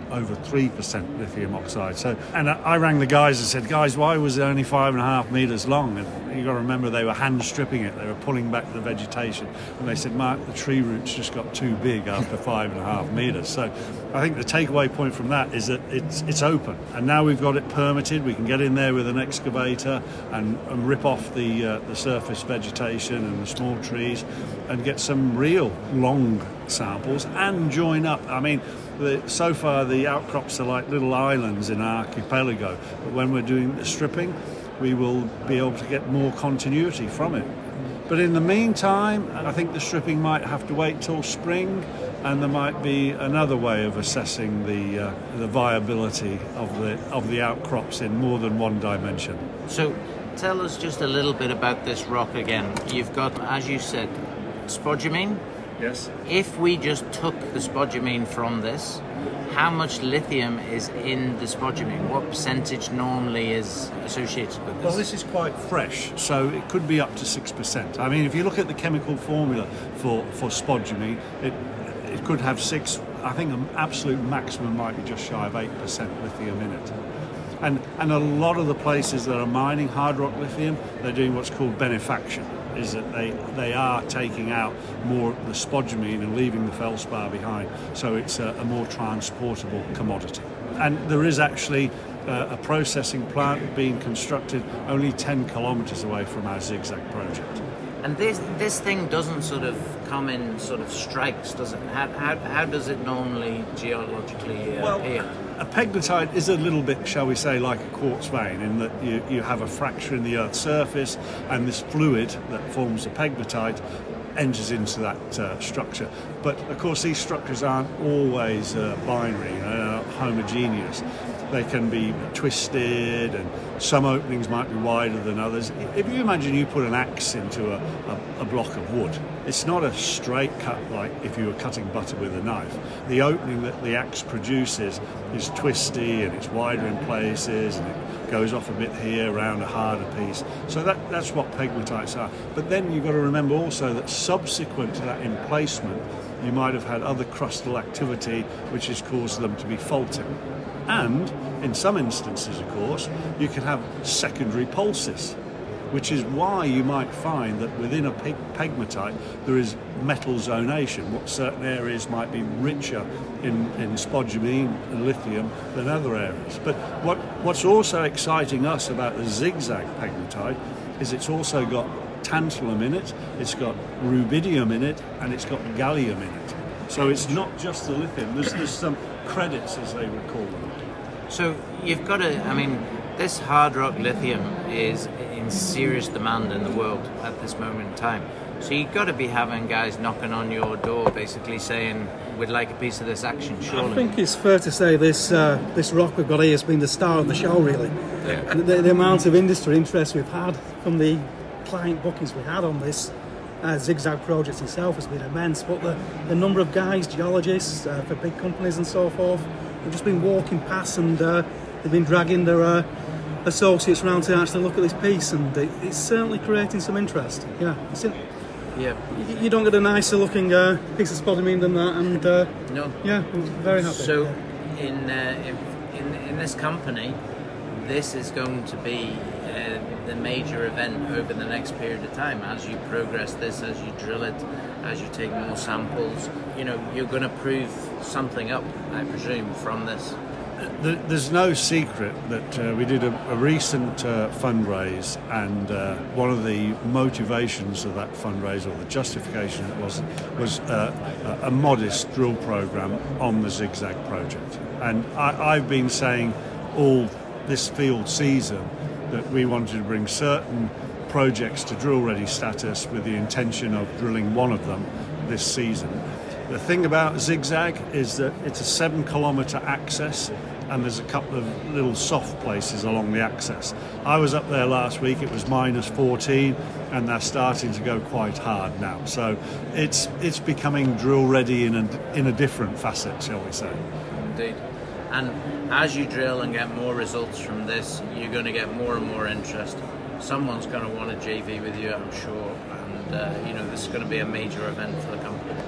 over three percent lithium oxide. So, and I, I rang the guys and said, guys, why was it only five and a half metres long? And you've got to remember they were hand stripping it. They were pulling back the vegetation. And they said, Mark, the tree roots just got too big after five and a half metres. So I think the takeaway point from that is that it's it's open. And now we've got it permitted. We can get in there with an excavator and, and rip off the, uh, the surface vegetation and the small trees and get some real long samples and join up. I mean, the, so far the outcrops are like little islands in our archipelago, but when we're doing the stripping, we will be able to get more continuity from it. But in the meantime, I think the stripping might have to wait till spring, and there might be another way of assessing the uh, the viability of the of the outcrops in more than one dimension. So tell us just a little bit about this rock again. You've got, as you said, spodumene. Yes. If we just took the spodumene from this, how much lithium is in the spodumene? What percentage normally is associated with this? Well, this is quite fresh, so it could be up to six percent. I mean, if you look at the chemical formula for, for spodumene, it, it could have six, I think an absolute maximum might be just shy of eight percent lithium in it. And, and a lot of the places that are mining hard rock lithium, they're doing what's called benefaction, is that they, they are taking out more of the spodumene and leaving the feldspar behind. So it's a, a more transportable commodity. And there is actually uh, a processing plant being constructed only ten kilometres away from our Zigzag project. And this this thing doesn't sort of come in sort of strikes, does it? How, how, how does it normally geologically uh, well, appear? A pegmatite is a little bit, shall we say, like a quartz vein, in that you, you have a fracture in the Earth's surface, and this fluid that forms the pegmatite enters into that uh, structure. But of course, these structures aren't always uh, binary, uh, homogeneous. They can be twisted, and some openings might be wider than others. If you imagine you put an axe into a, a, a block of wood, it's not a straight cut like if you were cutting butter with a knife. The opening that the axe produces is twisty, and it's wider in places, and it goes off a bit here around a harder piece. So that, that's what pegmatites are. But then you've got to remember also that subsequent to that emplacement, you might have had other crustal activity which has caused them to be faulting. And in some instances, of course, you can have secondary pulses, which is why you might find that within a peg- pegmatite there is metal zonation. What certain areas might be richer in, in spodumene and lithium than other areas. But what, what's also exciting us about the Zigzag pegmatite is it's also got tantalum in it, it's got rubidium in it, and it's got gallium in it. So it's not just the lithium, there's, there's some credits, as they would call them. So you've got to, I mean, this hard rock lithium is in serious demand in the world at this moment in time. So you've got to be having guys knocking on your door basically saying, we'd like a piece of this action, surely. I think it's fair to say this uh, this rock we've got here has been the star of the show, really. Yeah. The, the amount of industry interest we've had from the client bookings we had on this uh, Zigzag project itself has been immense, but the, the number of guys, geologists uh, for big companies and so forth, have just been walking past, and uh, they've been dragging their uh, associates around to actually look at this piece, and it, it's certainly creating some interest. Yeah, it's in, yeah. You, you don't get a nicer looking uh, piece of spodumene than that, and uh, no, yeah, I'm very happy. So, yeah. in, uh, in in in this company, this is going to be uh, the major event over the next period of time. As you progress this, as you drill it, as you take more samples, you know, you're going to prove something up, I presume, from this. There's no secret that uh, we did a, a recent uh, fundraise, and uh, one of the motivations of that fundraise, or the justification was was uh, a modest drill program on the Zigzag project. And I, I've been saying all this field season that we wanted to bring certain projects to drill-ready status with the intention of drilling one of them this season. The thing about Zigzag is that it's a seven kilometre access, and there's a couple of little soft places along the access. I was up there last week, it was minus fourteen, and they're starting to go quite hard now. So it's it's becoming drill ready in a, in a different facet, shall we say. Indeed. And as you drill and get more results from this, you're going to get more and more interest. Someone's going to want a J V with you, I'm sure, and uh, you know, this is going to be a major event for the company.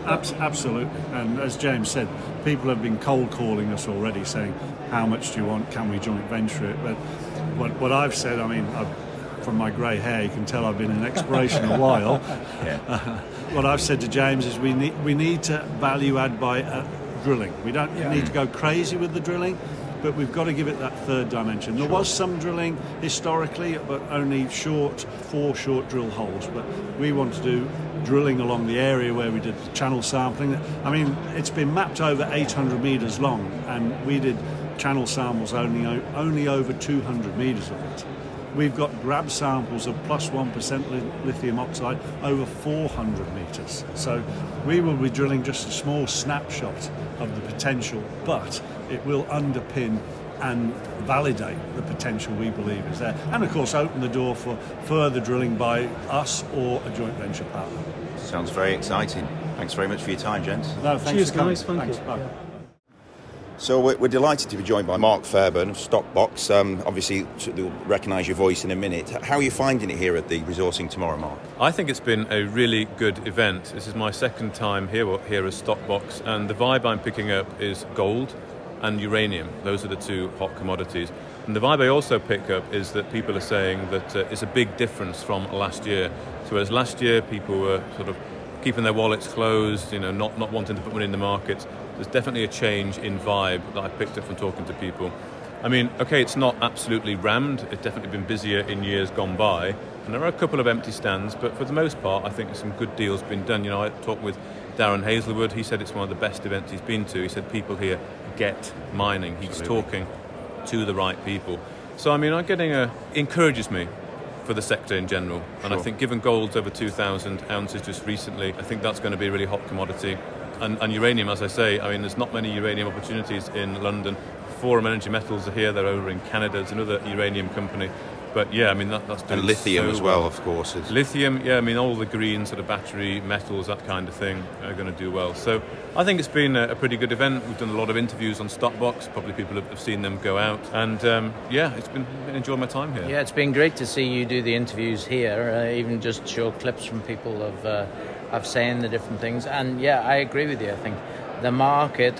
Abs- absolutely. And as James said, people have been cold calling us already, saying, "How much do you want? Can we joint venture it?" But what what I've said, I mean, I've, from my grey hair, you can tell I've been in exploration a while. Yeah. Uh, what I've said to James is we need we need to value add by uh, drilling. We don't yeah. need to go crazy with the drilling, but we've got to give it that third dimension. There sure. was some drilling historically, but only short, four short drill holes. But we want to do drilling along the area where we did the channel sampling. I mean, it's been mapped over eight hundred metres long, and we did channel samples only only over two hundred metres of it. We've got grab samples of plus one percent lithium oxide over four hundred metres. So we will be drilling just a small snapshot of the potential, but it will underpin and validate the potential we believe is there. And of course open the door for further drilling by us or a joint venture partner. Sounds very exciting. Thanks very much for your time, gents. No, thanks Cheers, for coming. guys. Thank thanks. you. Bye. Yeah. So we're, we're delighted to be joined by Mark Fairburn of Stockbox. Um, obviously, you'll recognise your voice in a minute. How are you finding it here at the Resourcing Tomorrow, Mark? I think it's been a really good event. This is my second time here, here as Stockbox, and the vibe I'm picking up is gold and uranium. Those are the two hot commodities. And the vibe I also pick up is that people are saying that uh, it's a big difference from last year. So whereas last year people were sort of keeping their wallets closed, you know, not, not wanting to put money in the market, there's definitely a change in vibe that I picked up from talking to people. I mean, okay, it's not absolutely rammed. It's definitely been busier in years gone by, and there are a couple of empty stands, but for the most part, I think some good deals have been done. You know, I talked with Darren Hazelwood. He said it's one of the best events he's been to. He said people here get mining. He's Absolutely. talking to the right people. So, I mean, I'm getting a encourages me for the sector in general. And sure. I think given gold's over two thousand ounces just recently, I think that's going to be a really hot commodity. And, and uranium, as I say, I mean, there's not many uranium opportunities in London. Forum Energy Metals are here, they're over in Canada, it's another uranium company. But yeah, I mean, that, that's doing And lithium so as well, well, of course. Is... Lithium, yeah, I mean, all the green sort of battery metals, that kind of thing, are going to do well. So I think it's been a, a pretty good event. We've done a lot of interviews on Stockbox. Probably people have, have seen them go out. And um, yeah, it's been, been enjoying my time here. Yeah, it's been great to see you do the interviews here, uh, even just show clips from people of, uh, of saying the different things. And yeah, I agree with you. I think the market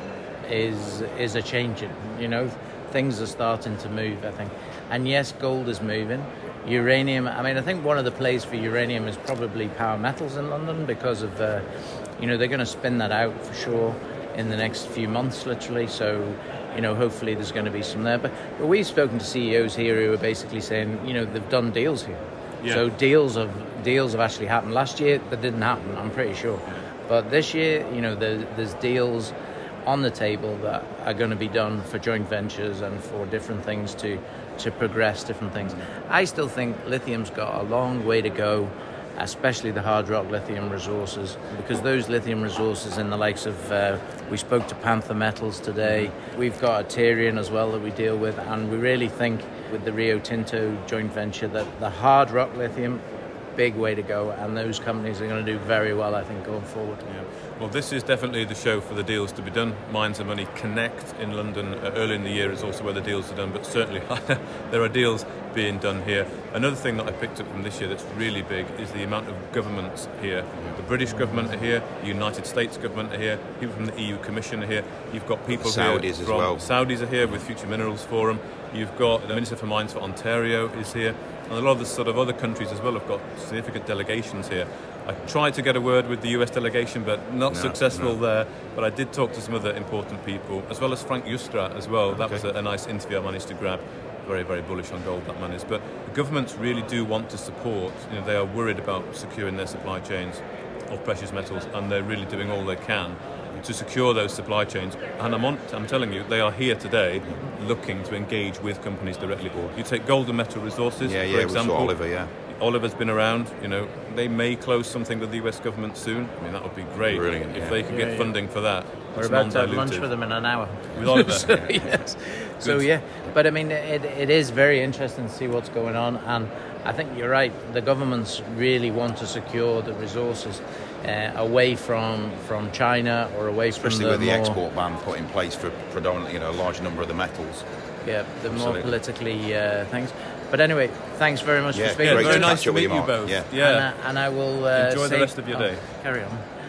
is is a changing, you know, things are starting to move, I think. And yes, gold is moving. Uranium, I mean, I think one of the plays for uranium is probably Power Metals in London because of, uh, you know, they're going to spin that out for sure in the next few months, literally. So, you know, hopefully there's going to be some there. But, but we've spoken to C E Os here who are basically saying, you know, they've done deals here. Yeah. So deals have, deals have actually happened. Last year, that didn't happen, I'm pretty sure. But this year, you know, there, there's deals on the table that are going to be done for joint ventures and for different things to to progress different things. I still think lithium's got a long way to go, especially the hard rock lithium resources, because those lithium resources in the likes of, uh, we spoke to Panther Metals today, we've got Aterian as well that we deal with, and we really think with the Rio Tinto joint venture that the hard rock lithium, big way to go, and those companies are going to do very well, I think, going forward. Yeah. Well, this is definitely the show for the deals to be done. Mines and Money Connect in London uh, early in the year is also where the deals are done, but certainly there are deals being done here. Another thing that I picked up from this year that's really big is the amount of governments here. The British government are here, the United States government are here, people from the E U Commission are here. You've got people the Saudis here as from well. Saudis are here with Future Minerals Forum. You've got the Minister for Mines for Ontario is here. And a lot of the sort of other countries as well have got significant delegations here. I tried to get a word with the U S delegation, but not no, successful no. there. But I did talk to some other important people, as well as Frank Justra as well. That okay. was a, a nice interview I managed to grab. Very, very bullish on gold, that man is. But the governments really do want to support. You know, they are worried about securing their supply chains of precious metals, and they're really doing all they can to secure those supply chains. And I'm, on, I'm telling you, they are here today looking to engage with companies directly. You take Golden Metal Resources, yeah, yeah, for example. We saw Oliver, yeah. Oliver's been around, you know, they may close something with the U S government soon. I mean, that would be great. Brilliant, if yeah. they could yeah, get yeah. funding for that. We're it's about to have lunch with them in an hour. With Oliver? so, yes. So, yeah. But, I mean, it, it is very interesting to see what's going on. And I think you're right. The governments really want to secure the resources uh, away from from China or away Especially from the with the more, export ban put in place for predominantly, you know, a large number of the metals. Yeah, the Absolutely. more politically uh, things. But anyway, thanks very much yeah, for speaking. Yeah, very to nice to meet you, you both. Yeah, yeah. And, uh, and I will uh, enjoy say, the rest of your day. oh, carry on.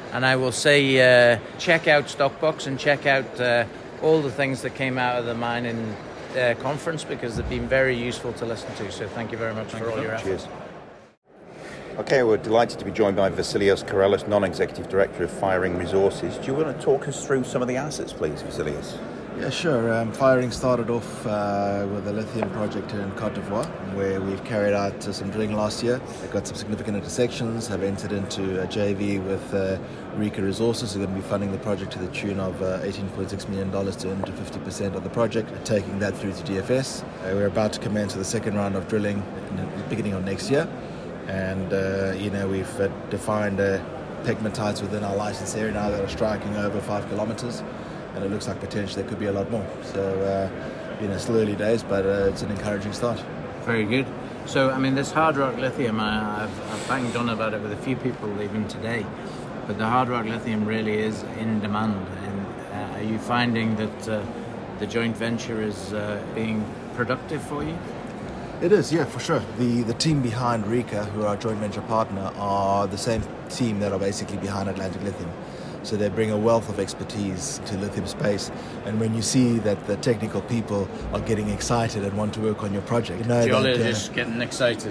And I will say, uh, check out Stockbox and check out uh, all the things that came out of the mining uh, conference, because they've been very useful to listen to. So thank you very much thank for all you. your efforts. Cheers. Okay, we're delighted to be joined by Vasilios Karellos, Non-Executive Director of Firing Resources. Do you want to talk us through some of the assets, please, Vasilios? Yeah, sure. Um, Firing started off uh, with a lithium project here in Cote d'Ivoire, where we've carried out uh, some drilling last year. We've got some significant intersections, have entered into a J V with uh, Rika Resources, who are going to be funding the project to the tune of uh, eighteen point six million dollars to earn to fifty percent of the project, taking that through to D F S. Uh, we're about to commence with the second round of drilling in the beginning of next year. And, uh, you know, we've uh, defined uh, pegmatites within our license area now that are striking over five kilometers. And it looks like potentially there could be a lot more. So, uh, you know, it's still early days, but uh, it's an encouraging start. Very good. So, I mean, this hard rock lithium, I, I've, I've banged on about it with a few people even today, but the hard rock lithium really is in demand. And uh, are you finding that uh, the joint venture is uh, being productive for you? It is, yeah, for sure. The the team behind Rika, who are our joint venture partner, are the same team that are basically behind Atlantic Lithium. So they bring a wealth of expertise to lithium space. And when you see that the technical people are getting excited and want to work on your project, you know geologists that, uh, getting excited.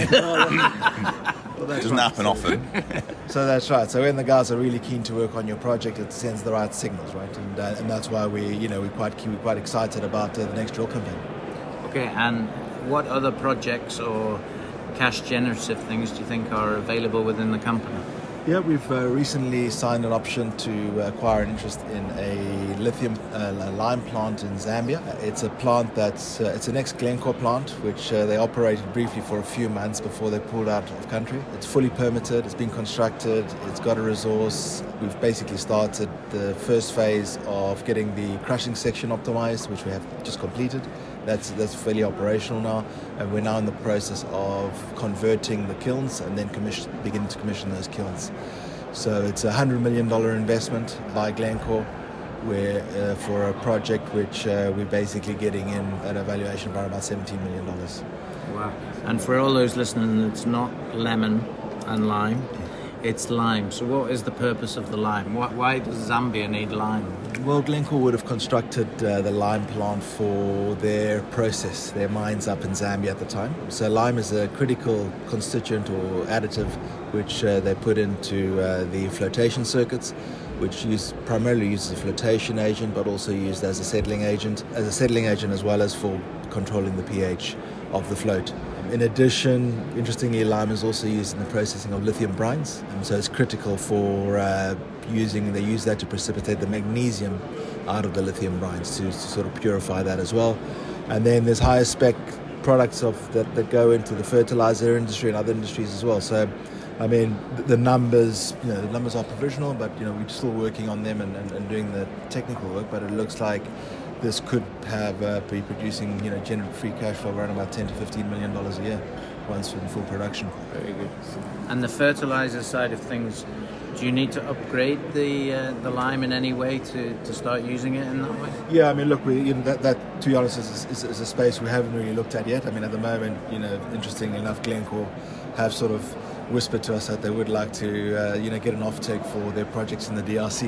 Well, doesn't right. happen often. So that's right. So when the guys are really keen to work on your project, it sends the right signals, right? And uh, and that's why we, you know, we're quite we're quite excited about uh, the next drill campaign. Okay, and what other projects or cash generative things do you think are available within the company? Yeah, we've uh, recently signed an option to acquire an interest in a lithium uh, lime plant in Zambia. It's a plant that's uh, it's an ex-Glencore plant, which uh, they operated briefly for a few months before they pulled out of country. It's fully permitted, it's been constructed, it's got a resource. We've basically started the first phase of getting the crushing section optimized, which we have just completed. That's that's fairly operational now, and we're now in the process of converting the kilns and then commission, beginning to commission those kilns. So it's a one hundred million dollars investment by Glencore where, uh, for a project which uh, we're basically getting in at a valuation of about seventeen million dollars. Wow. And for all those listening, it's not lemon and lime, it's lime. So what is the purpose of the lime? Why does Zambia need lime? Well, Glencore would have constructed uh, the lime plant for their process, their mines up in Zambia at the time. So lime is a critical constituent or additive which uh, they put into uh, the flotation circuits, which use, primarily used as a flotation agent, but also used as a settling agent, as a settling agent as well as for controlling the pH of the float. In addition, interestingly, lime is also used in the processing of lithium brines, and so it's critical for uh, using, they use that to precipitate the magnesium out of the lithium brines to, to sort of purify that as well. And then there's higher spec products of that, that go into the fertilizer industry and other industries as well. So, I mean, the numbers, you know, the numbers are provisional, but, you know, we're still working on them and, and, and doing the technical work, but it looks like this could have uh, be producing, you know, generate free cash flow around about ten to fifteen million dollars a year once in full production. Very good. And the fertilizer side of things, do you need to upgrade the uh, the lime in any way to, to start using it in that way? Yeah, I mean, look, we, you know, that, that to be honest is, is, is a space we haven't really looked at yet. I mean, at the moment, you know, interestingly enough, Glencore have sort of whispered to us that they would like to, uh, you know, get an offtake for their projects in the D R C.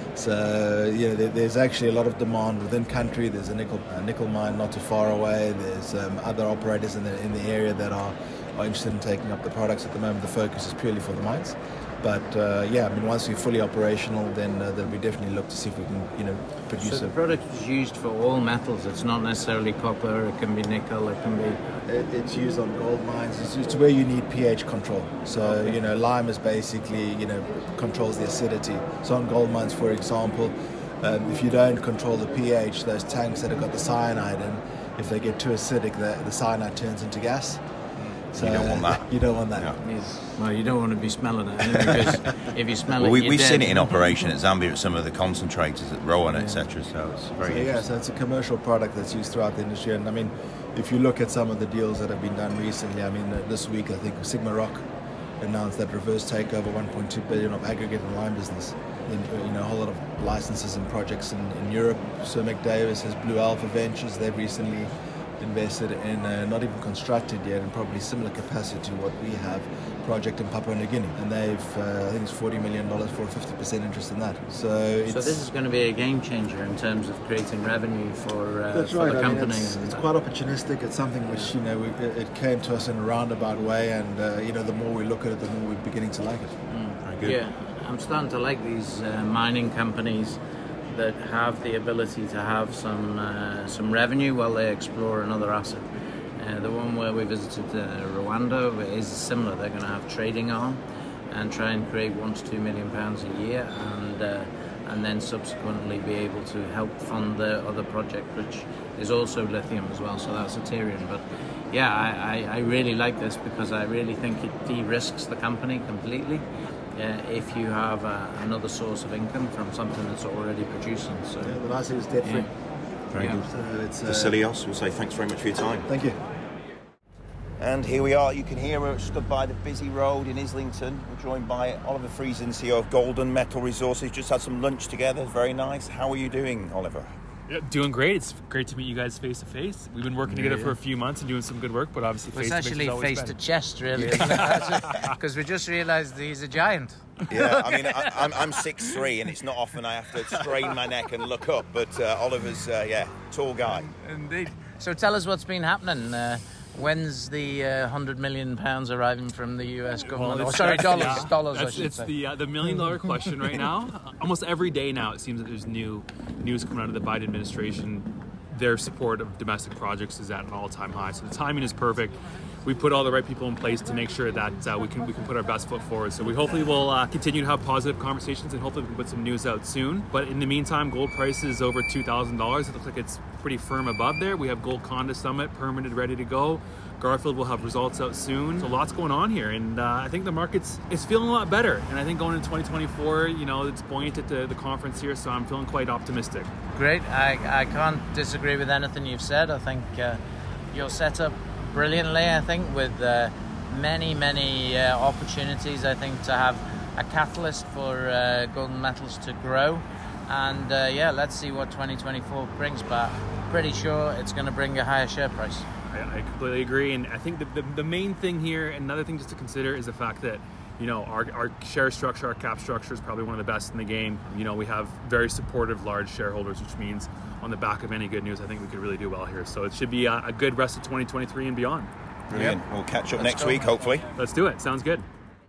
So, you know, there, there's actually a lot of demand within country. There's a nickel a nickel mine not too far away. There's um, other operators in the in the area that are, are interested in taking up the products. At the moment, the focus is purely for the mines. But uh, yeah, I mean, once we're fully operational, then uh, then we definitely look to see if we can, you know, produce. So the product is used for all metals. It's not necessarily copper. It can be nickel. It can be. It, it's used on gold mines. It's, it's where you need pH control. So okay. you know, lime is basically, you know, controls the acidity. So on gold mines, for example, um, if you don't control the pH, those tanks that have got the cyanide in, if they get too acidic, the, the cyanide turns into gas. So you don't want that. You don't want that. Yeah. Well, you don't want to be smelling it because if you smell well, it, we, you're we've dead. seen it in operation at Zambia at some of the concentrators at Rowan, yeah. et cetera. So it's very so, yeah. So it's a commercial product that's used throughout the industry. And I mean, if you look at some of the deals that have been done recently, I mean, uh, this week I think Sigma Rock announced that reverse takeover one point two billion of aggregate and lime business. In, you know, a whole lot of licenses and projects in, in Europe. Sir Mick Davis has Blue Alpha Ventures. They've recently invested in uh, not even constructed yet, and probably similar capacity to what we have, project in Papua New Guinea, and they've uh, I think it's forty million dollars for a fifty percent interest in that. So, it's, so this is going to be a game changer in terms of creating revenue for, uh, that's for right. the I company. mean, it's, it's quite opportunistic. It's something which, you know, we, it came to us in a roundabout way, and uh, you know, the more we look at it, the more we're beginning to like it. Mm. Very good. Yeah, I'm starting to like these uh, mining companies that have the ability to have some uh, some revenue while they explore another asset. Uh, the one where we visited uh, Rwanda is similar. They're going to have trading arm and try and create one to two million pounds a year, and uh, and then subsequently be able to help fund the other project, which is also lithium as well. So that's Ethereum. But yeah, I, I, I really like this because I really think it de-risks the company completely. Uh, if you have uh, another source of income from something that's already producing. So yeah, the last thing is debt free. Yeah. Very yeah. good. So it's, uh, Vasilios, we'll say thanks very much for your time. Thank you. And here we are, you can hear we're stood by the busy road in Islington. We're joined by Oliver Friesen, C E O of Golden Metal Resources. Just had some lunch together, very nice. How are you doing, Oliver? Yeah, doing great. It's great to meet you guys face to face. We've been working together yeah. for a few months and doing some good work, but obviously face it's to face actually is always face better. to chest, really, isn't it? Because we just realised he's a giant. Yeah, I mean, I, I'm, I'm six foot three, and it's not often I have to strain my neck and look up, but uh, Oliver's, uh, yeah, tall guy. Indeed. So tell us what's been happening. Uh, when's the uh, one hundred million pounds arriving from the U S government? Well, oh, sorry, dollars. Yeah, dollars, that's, I should it's say. the uh, the million dollar question right now. Uh, almost every day now, it seems that there's new news coming out of the Biden administration. Their support of domestic projects is at an all-time high. So the timing is perfect. We put all the right people in place to make sure that uh, we can we can put our best foot forward. So we hopefully will uh, continue to have positive conversations, and hopefully we can put some news out soon. But in the meantime, gold price is over two thousand dollars. It looks like it's pretty firm above there. We have Gold Conda Summit permitted, ready to go. Garfield will have results out soon. So lots going on here, and uh, I think the market's it's feeling a lot better. And I think going into twenty twenty-four, you know, it's buoyant at the, the conference here, so I'm feeling quite optimistic. Great. I, I can't disagree with anything you've said. I think uh, you're set up brilliantly, I think, with uh, many, many uh, opportunities, I think, to have a catalyst for uh, Golden Metals to grow. And uh, yeah, let's see what twenty twenty-four brings, but pretty sure it's going to bring a higher share price. I, I completely agree, and I think the, the, the main thing here, another thing just to consider, is the fact that, you know, our, our share structure, our cap structure is probably one of the best in the game. You know, we have very supportive large shareholders, which means on the back of any good news, I think we could really do well here. So it should be a, a good rest of twenty twenty-three and beyond. Brilliant. Yep. We'll catch up Let's next go. week, hopefully. Let's do it. Sounds good.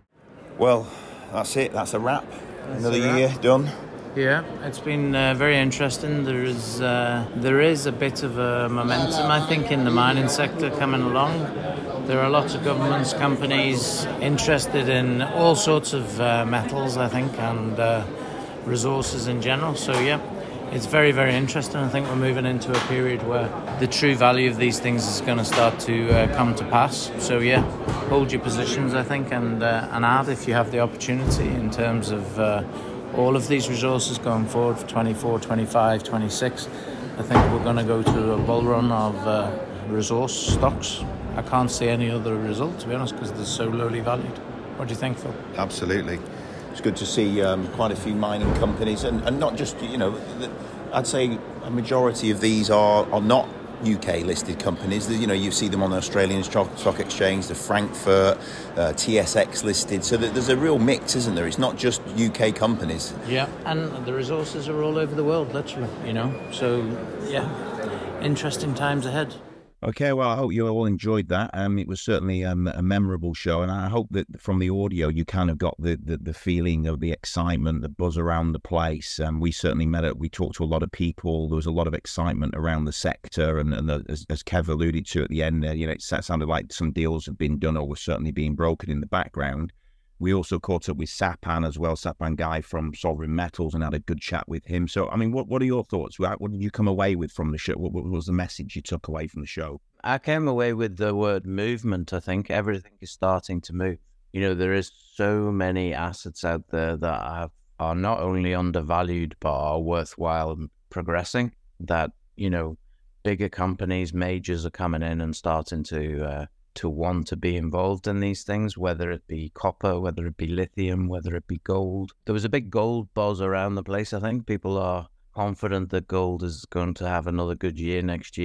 Well, that's it. That's a wrap. That's Another a wrap. year done. Yeah, it's been uh, very interesting. There is uh, there is a bit of a momentum, I think, in the mining sector coming along. There are lots of governments, companies interested in all sorts of uh, metals, I think, and uh, resources in general. So yeah, it's very, very interesting. I think we're moving into a period where the true value of these things is going to start to uh, come to pass. So yeah, hold your positions, I think, and uh, and add if you have the opportunity in terms of uh, all of these resources going forward for twenty-four, twenty-five, twenty-six. I think we're going to go to a bull run of uh, resource stocks. I can't see any other result, to be honest, because they're so lowly valued. What do you think, Phil? Absolutely. It's good to see um, quite a few mining companies, and, and not just, you know, the, I'd say a majority of these are, are not U K listed companies. You know, you see them on the Australian Stock, stock Exchange, the Frankfurt, uh, T S X listed. So that there's a real mix, isn't there? It's not just U K companies. Yeah, and the resources are all over the world, literally, you know. So, yeah, interesting times ahead. Okay, well, I hope you all enjoyed that. Um, it was certainly um, a memorable show, and I hope that from the audio you kind of got the, the, the feeling of the excitement, the buzz around the place. Um, we certainly met it. We talked to a lot of people. There was a lot of excitement around the sector, and, and the, as, as Kev alluded to at the end there, you know, it sounded like some deals have been done or were certainly being broken in the background. We also caught up with Sapan as well, Sapan Guy from Sovereign Metals, and had a good chat with him. So, I mean, what what are your thoughts? What, what did you come away with from the show? What, what was the message you took away from the show? I came away with the word movement. I think everything is starting to move. You know, there is so many assets out there that are, are not only undervalued, but are worthwhile progressing, that, you know, bigger companies, majors are coming in and starting to... Uh, to want to be involved in these things, whether it be copper, whether it be lithium, whether it be gold. There was a big gold buzz around the place. I think people are confident that gold is going to have another good year next year.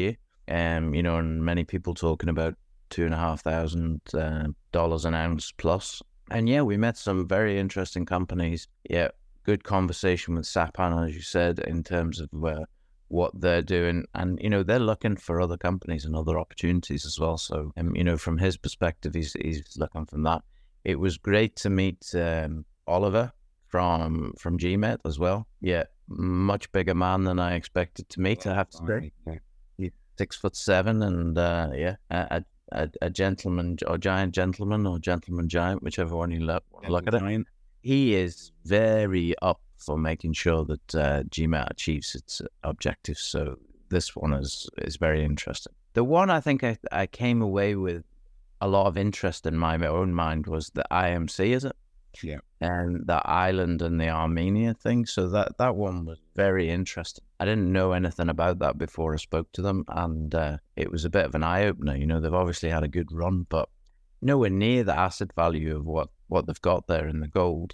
Um, you know, and many people talking about two and a half thousand uh, dollars an ounce plus. And yeah, we met some very interesting companies. Yeah, good conversation with Sapan, as you said, in terms of uh, what they're doing. And, you know, they're looking for other companies and other opportunities as well. So, um, you know, from his perspective, he's, he's looking from that. It was great to meet um, Oliver from from G MET as well. Yeah, much bigger man than I expected to meet, I have to say. He's six foot seven and, uh, yeah, a, a, a gentleman or giant gentleman or gentleman giant, whichever one you look, look at it. He is very up for making sure that uh, G MET achieves its objectives. So this one is, is very interesting. The one I think I, I came away with a lot of interest in my own mind was the I M C, is it? Yeah. And the island and the Armenia thing. So that, that one was very interesting. I didn't know anything about that before I spoke to them. And uh, it was a bit of an eye-opener. You know, they've obviously had a good run, but nowhere near the asset value of what, what they've got there in the gold.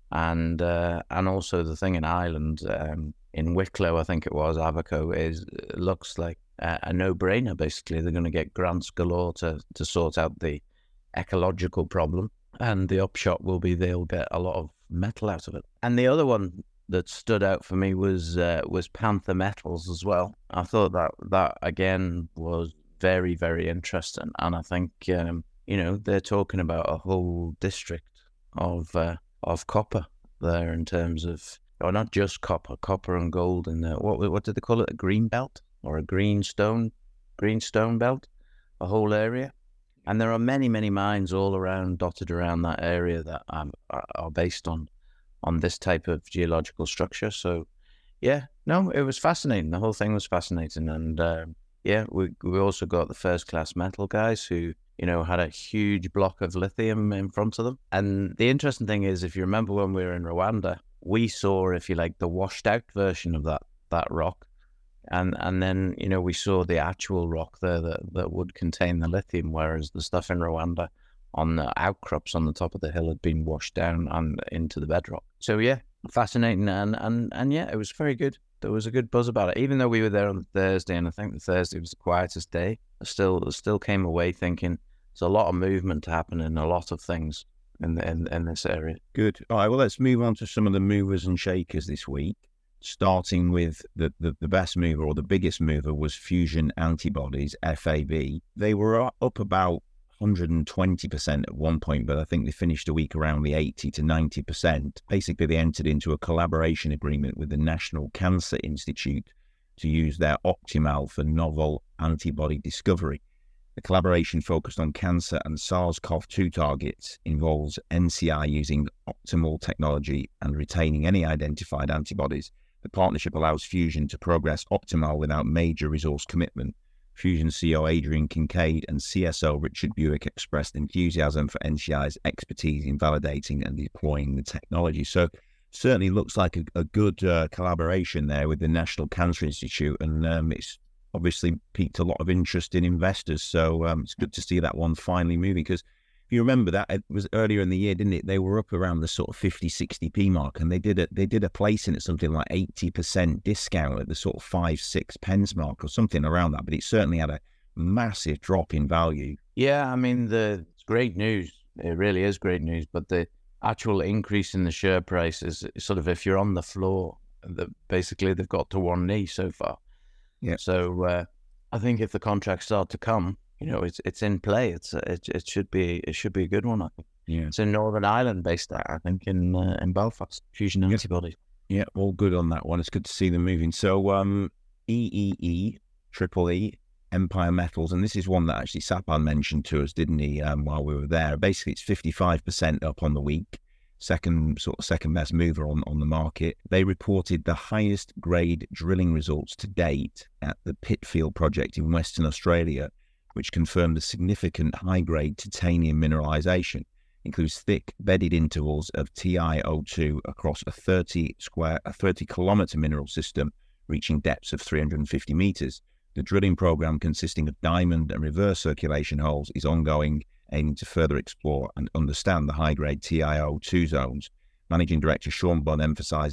And uh, and also the thing in Ireland, um, in Wicklow, I think it was, Abaco, is looks like a, a no-brainer, basically. They're going to get grants galore to, to sort out the ecological problem. And the upshot will be they'll get a lot of metal out of it. And the other one that stood out for me was uh, was Panther Metals as well. I thought that, that again, was very, very interesting. And I think, um, you know, they're talking about a whole district of... Uh, of copper there in terms of, or not just copper, copper and gold in the, what what did they call it, a green belt or a green stone, green stone belt, a whole area. And there are many, many mines all around, dotted around that area that um, are based on, on this type of geological structure. So yeah, no, it was fascinating. The whole thing was fascinating. And uh, yeah, we we also got the first class metal guys who, you know, had a huge block of lithium in front of them. And the interesting thing is, if you remember when we were in Rwanda, we saw, if you like, the washed out version of that that rock. And and then, you know, we saw the actual rock there that, that would contain the lithium, whereas the stuff in Rwanda on the outcrops on the top of the hill had been washed down and into the bedrock. So yeah, fascinating. And, and, and yeah, it was very good. There was a good buzz about it, even though we were there on Thursday, and I think the Thursday was the quietest day. I still, I still came away thinking, there's a lot of movement to happen in a lot of things in, the, in in this area. Good. All right, well, let's move on to some of the movers and shakers this week, starting with the, the, the best mover or the biggest mover was Fusion Antibodies, F A B. They were up about one hundred twenty percent at one point, but I think they finished the week around the eighty to ninety percent. Basically, they entered into a collaboration agreement with the National Cancer Institute to use their Optimal for novel antibody discovery. The collaboration focused on cancer and SARS-C o V two targets, involves N C I using optimal technology and retaining any identified antibodies. The partnership allows Fusion to progress Optimal without major resource commitment. Fusion C E O Adrian Kincaid and C S O Richard Buick expressed enthusiasm for N C I's expertise in validating and deploying the technology. So certainly looks like a, a good uh, collaboration there with the National Cancer Institute, and um, it's obviously piqued a lot of interest in investors. So um, it's good to see that one finally moving, because if you remember that, it was earlier in the year, didn't it? They were up around the sort of fifty, sixty p mark, and they did a, they did a placing at something like eighty percent discount at the sort of five, six pence mark or something around that. But it certainly had a massive drop in value. Yeah, I mean, the it's great news. It really is great news. But the actual increase in the share price is sort of, if you're on the floor, the, basically they've got to one knee so far. Yeah. So uh, I think if the contracts start to come, you know, it's it's in play. It's it it should be it should be a good one. I think. Yeah. It's in Northern Ireland based, I think, in uh, in Belfast. Fusion Antibodies. Yeah, all good on that one. It's good to see them moving. So um, E E E, Triple E, Empire Metals, and this is one that actually Sapan mentioned to us, didn't he? Um, while we were there, basically it's fifty-five percent up on the week. Second sort of second best mover on, on the market. They reported the highest grade drilling results to date at the Pitfield project in Western Australia, which confirmed a significant high grade titanium mineralization. Includes thick bedded intervals of T i O two across a thirty square, a thirty kilometer mineral system, reaching depths of three hundred fifty meters. The drilling program, consisting of diamond and reverse circulation holes, is ongoing, aiming to further explore and understand the high-grade T i O two zones. Managing Director Sean Bunn emphasises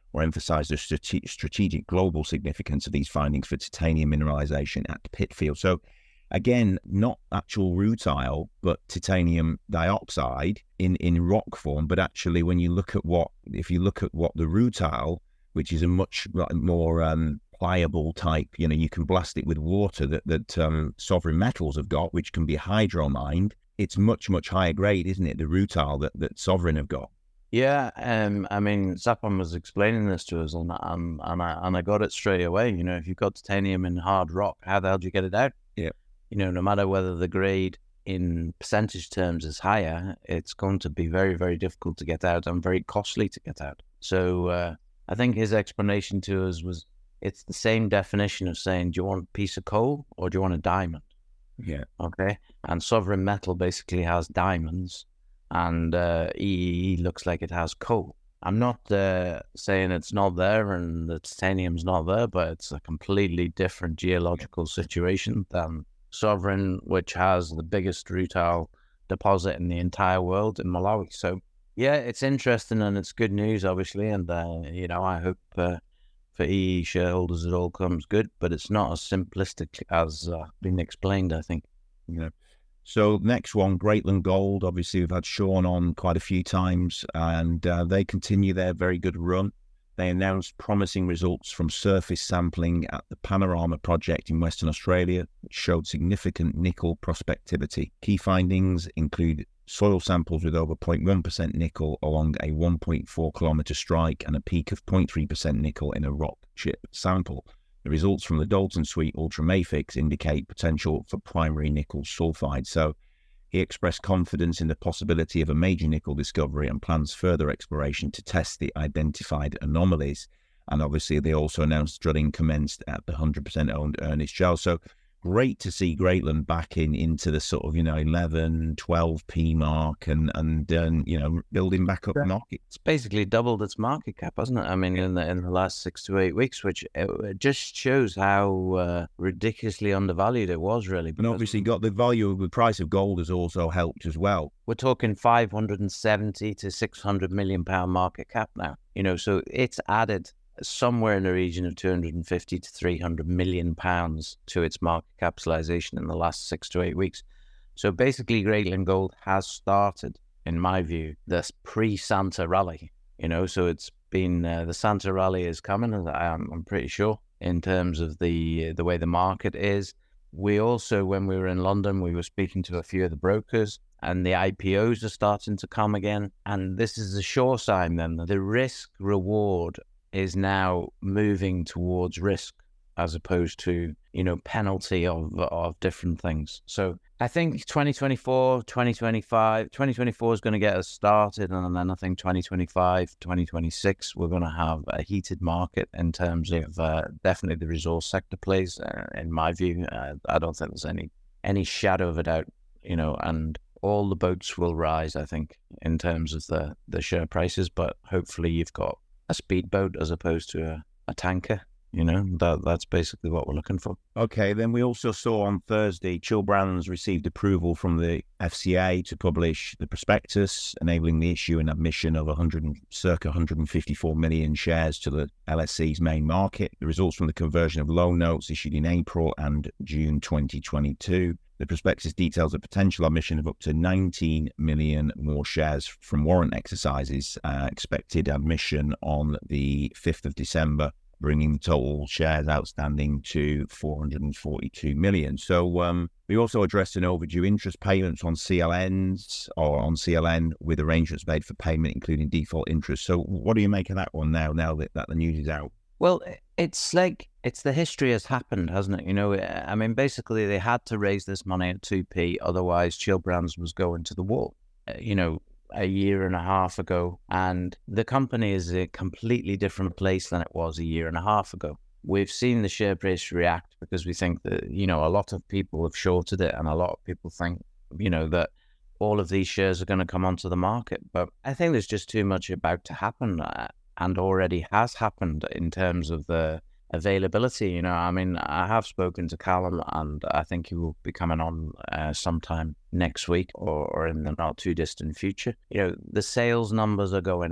or emphasised the strate- strategic global significance of these findings for titanium mineralisation at Pitfield. So again, not actual rutile, but titanium dioxide in, in rock form. But actually, when you look at what, if you look at what the rutile, which is a much more um, pliable type, you know, you can blast it with water that, that um, Sovereign Metals have got, which can be hydromined. It's much, much higher grade, isn't it? The rutile that, that Sovereign have got. Yeah, um, I mean, Zappan was explaining this to us, and and and I and I got it straight away. You know, if you've got titanium in hard rock, how the hell do you get it out? Yeah. You know, no matter whether the grade in percentage terms is higher, it's going to be very, very difficult to get out and very costly to get out. So uh, I think his explanation to us was, it's the same definition of saying, do you want a piece of coal or do you want a diamond? Yeah. Okay. And Sovereign Metal basically has diamonds, and uh, E E E looks like it has coal. I'm not uh, saying it's not there and the titanium's not there, but it's a completely different geological situation than Sovereign, which has the biggest rutile deposit in the entire world in Malawi. So, yeah, it's interesting and it's good news, obviously. And, uh, you know, I hope uh, for E E shareholders it all comes good, but it's not as simplistic as uh, been explained, I think. Yeah. So next one, Greatland Gold. Obviously, we've had Sean on quite a few times, and uh, they continue their very good run. They announced promising results from surface sampling at the Panorama project in Western Australia, which showed significant nickel prospectivity. Key findings include soil samples with over zero point one percent nickel along a one point four kilometre strike and a peak of zero point three percent nickel in a rock chip sample. The results from the Dalton Suite Ultramafics indicate potential for primary nickel sulfide. So he expressed confidence in the possibility of a major nickel discovery and plans further exploration to test the identified anomalies. And obviously, they also announced drilling commenced at the one hundred percent owned Ernest Gel. So great to see Greatland back in into the sort of, you know, eleven, twelve p mark and, and um, you know, building back up the market. It's basically doubled its market cap, hasn't it? I mean, in the in the last six to eight weeks, which it, it just shows how uh, ridiculously undervalued it was, really. And obviously got the value of the price of gold has also helped as well. We're talking five hundred seventy to six hundred million pound market cap now, you know, so it's added somewhere in the region of two hundred fifty to three hundred million pounds to its market capitalization in the last six to eight weeks. So basically, Greatland Gold has started, in my view, this pre-Santa rally. You know, so it's been uh, the Santa rally is coming, I'm, I'm pretty sure, in terms of the the way the market is. We also, when we were in London, we were speaking to a few of the brokers, and the I P Os are starting to come again. And this is a sure sign then that the risk reward is now moving towards risk as opposed to, you know, penalty of of different things. So I think twenty twenty-four, twenty twenty-five, twenty twenty-four is going to get us started, and then I think twenty twenty-five, twenty twenty-six, we're going to have a heated market in terms of uh, definitely the resource sector plays, uh, in my view. Uh, I don't think there's any any shadow of a doubt, you know, and all the boats will rise, I think, in terms of the, the share prices, but hopefully you've got a speedboat as opposed to a, a tanker. You know, that that's basically what we're looking for. Okay, then we also saw on Thursday, Chill Brands received approval from the F C A to publish the prospectus, enabling the issue and admission of one hundred, circa one hundred fifty-four million shares to the L S E's main market. The results from the conversion of loan notes issued in April and June twenty twenty-two. The prospectus details a potential admission of up to nineteen million more shares from warrant exercises, uh, expected admission on the fifth of December, bringing the total shares outstanding to four hundred forty-two million. So um, we also addressed an overdue interest payments on C L Ns or on C L N with arrangements made for payment, including default interest. So what do you make of that one now, now that, that the news is out? Well, it's like, it's the history has happened, hasn't it? You know, I mean, basically they had to raise this money at two p, otherwise Chill Brands was going to the wall. Uh, you know, a year and a half ago, and the company is a completely different place than it was a year and a half ago. We've seen the share price react because we think that, you know, a lot of people have shorted it, and a lot of people think, you know, that all of these shares are going to come onto the market. But I think there's just too much about to happen, uh, and already has happened in terms of the availability. You know, I mean, I have spoken to Callum, and I think he will be coming on uh, sometime next week or, or in the not too distant future. You know, the sales numbers are going up.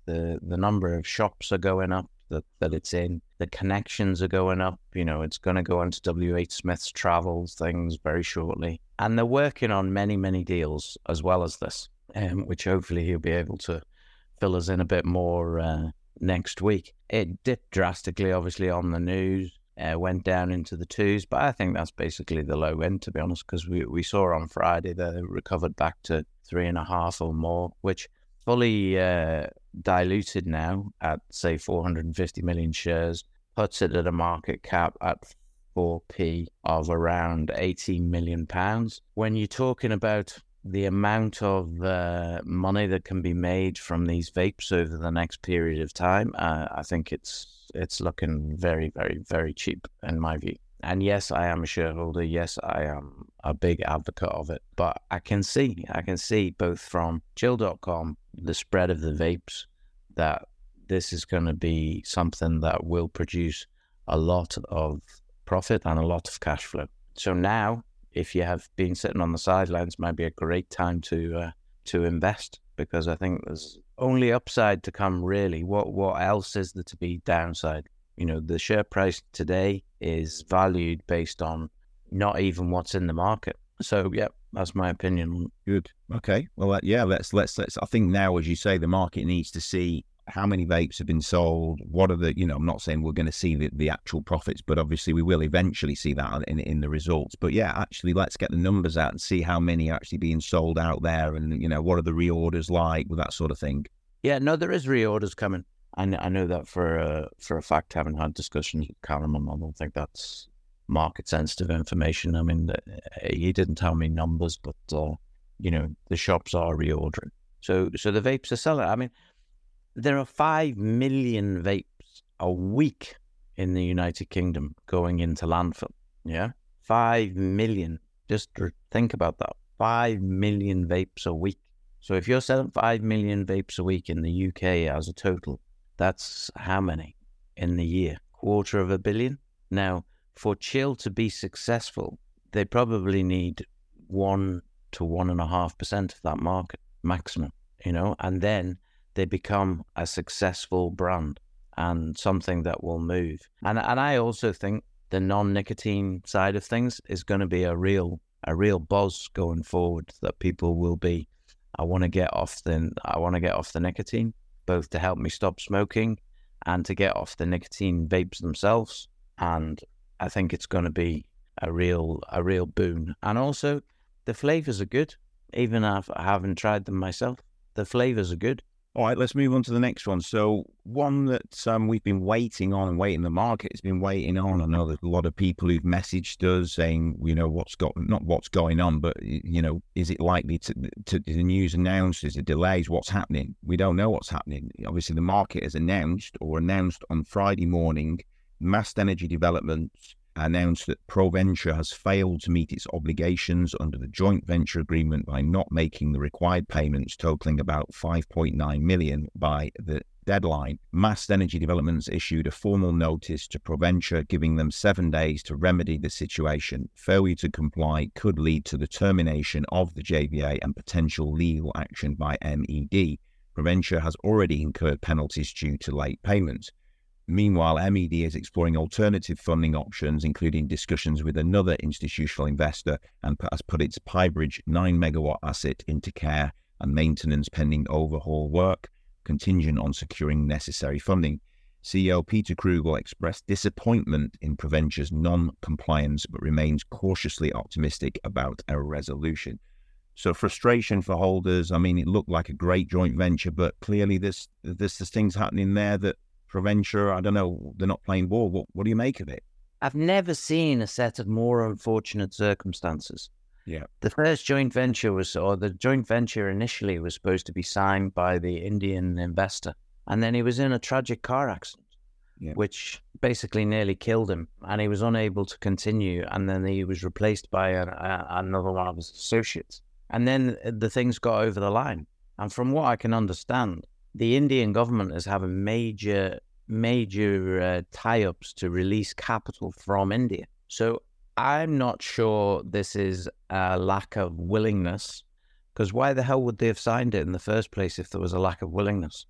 the the number of shops are going up that, that it's in. The connections are going up. You know, it's going to go into W H Smith's travels things very shortly. And they're working on many, many deals as well as this, um, which hopefully he'll be able to fill us in a bit more uh, next week. It dipped drastically, obviously, on the news. Uh, went down into the twos, but I think that's basically the low end, to be honest, because we, we saw on Friday that it recovered back to three and a half or more, which fully uh, diluted now at, say, four hundred fifty million shares, puts it at a market cap at four p of around eighteen million pounds. When you're talking about the amount of uh, money that can be made from these vapes over the next period of time, uh, I think it's it's looking very, very, very cheap in my view. And yes, I am a shareholder. Yes, I am a big advocate of it. But I can see, I can see both from chill dot com, the spread of the vapes, that this is going to be something that will produce a lot of profit and a lot of cash flow. So now, if you have been sitting on the sidelines, might be a great time to uh, to invest, because I think there's only upside to come, really. What what else is there to be downside? You know, the share price today is valued based on not even what's in the market. So, yeah, that's my opinion. Good. Okay. Well, uh, yeah, let's, let's, let's, I think now, as you say, the market needs to see how many vapes have been sold. What are the, you know, I'm not saying we're going to see the, the actual profits, but obviously we will eventually see that in, in the results. But yeah, actually, let's get the numbers out and see how many are actually being sold out there. And, you know, what are the reorders like with that sort of thing? Yeah, no, there is reorders coming. I, I know that for a, for a fact, having had discussions with Callum, I don't think that's market sensitive information. I mean, he didn't tell me numbers, but, uh, you know, the shops are reordering. So, so the vapes are selling. I mean, there are five million vapes a week in the United Kingdom going into landfill. Yeah, five million. Just think about that. Five million vapes a week. So if you're selling five million vapes a week in the U K as a total, that's how many in the year? Quarter of a billion? Now, for Chill to be successful, they probably need one to one and a half percent of that market maximum, you know, and then they become a successful brand and something that will move. And and I also think the non-nicotine side of things is going to be a real a real buzz going forward, that people will be, I want to get off the I want to get off the nicotine, both to help me stop smoking and to get off the nicotine vapes themselves. And I think it's going to be a real a real boon. And also, the flavors are good. Even if I haven't tried them myself, the flavors are good. All right, let's move on to the next one. So one that um, we've been waiting on and waiting, the market has been waiting on. I know there's a lot of people who've messaged us saying, you know, what's got, not what's going on, but, you know, is it likely to, to the news announced, is it delays, what's happening? We don't know what's happening. Obviously, the market has announced or announced on Friday morning, Mast Energy Developments announced that ProVenture has failed to meet its obligations under the joint venture agreement by not making the required payments totaling about five point nine million by the deadline. Mast Energy Developments issued a formal notice to ProVenture giving them seven days to remedy the situation. Failure to comply could lead to the termination of the J V A and potential legal action by M E D. ProVenture has already incurred penalties due to late payments. Meanwhile, M E D is exploring alternative funding options, including discussions with another institutional investor, and has put its Piebridge nine megawatt asset into care and maintenance pending overhaul work, contingent on securing necessary funding. C E O Peter Krugel expressed disappointment in ProVenture's non-compliance, but remains cautiously optimistic about a resolution. So frustration for holders. I mean, it looked like a great joint venture, but clearly there's, there's, there's things happening there that ProVenture, I don't know, they're not playing ball. What, what do you make of it? I've never seen a set of more unfortunate circumstances. Yeah. The first joint venture was, or the joint venture initially was supposed to be signed by the Indian investor. And then he was in a tragic car accident, yeah. which basically nearly killed him. And he was unable to continue. And then he was replaced by a, a, another one of his associates. And then the things got over the line. And from what I can understand, the Indian government is having major, major uh, tie-ups to release capital from India. So I'm not sure this is a lack of willingness, because why the hell would they have signed it in the first place if there was a lack of willingness?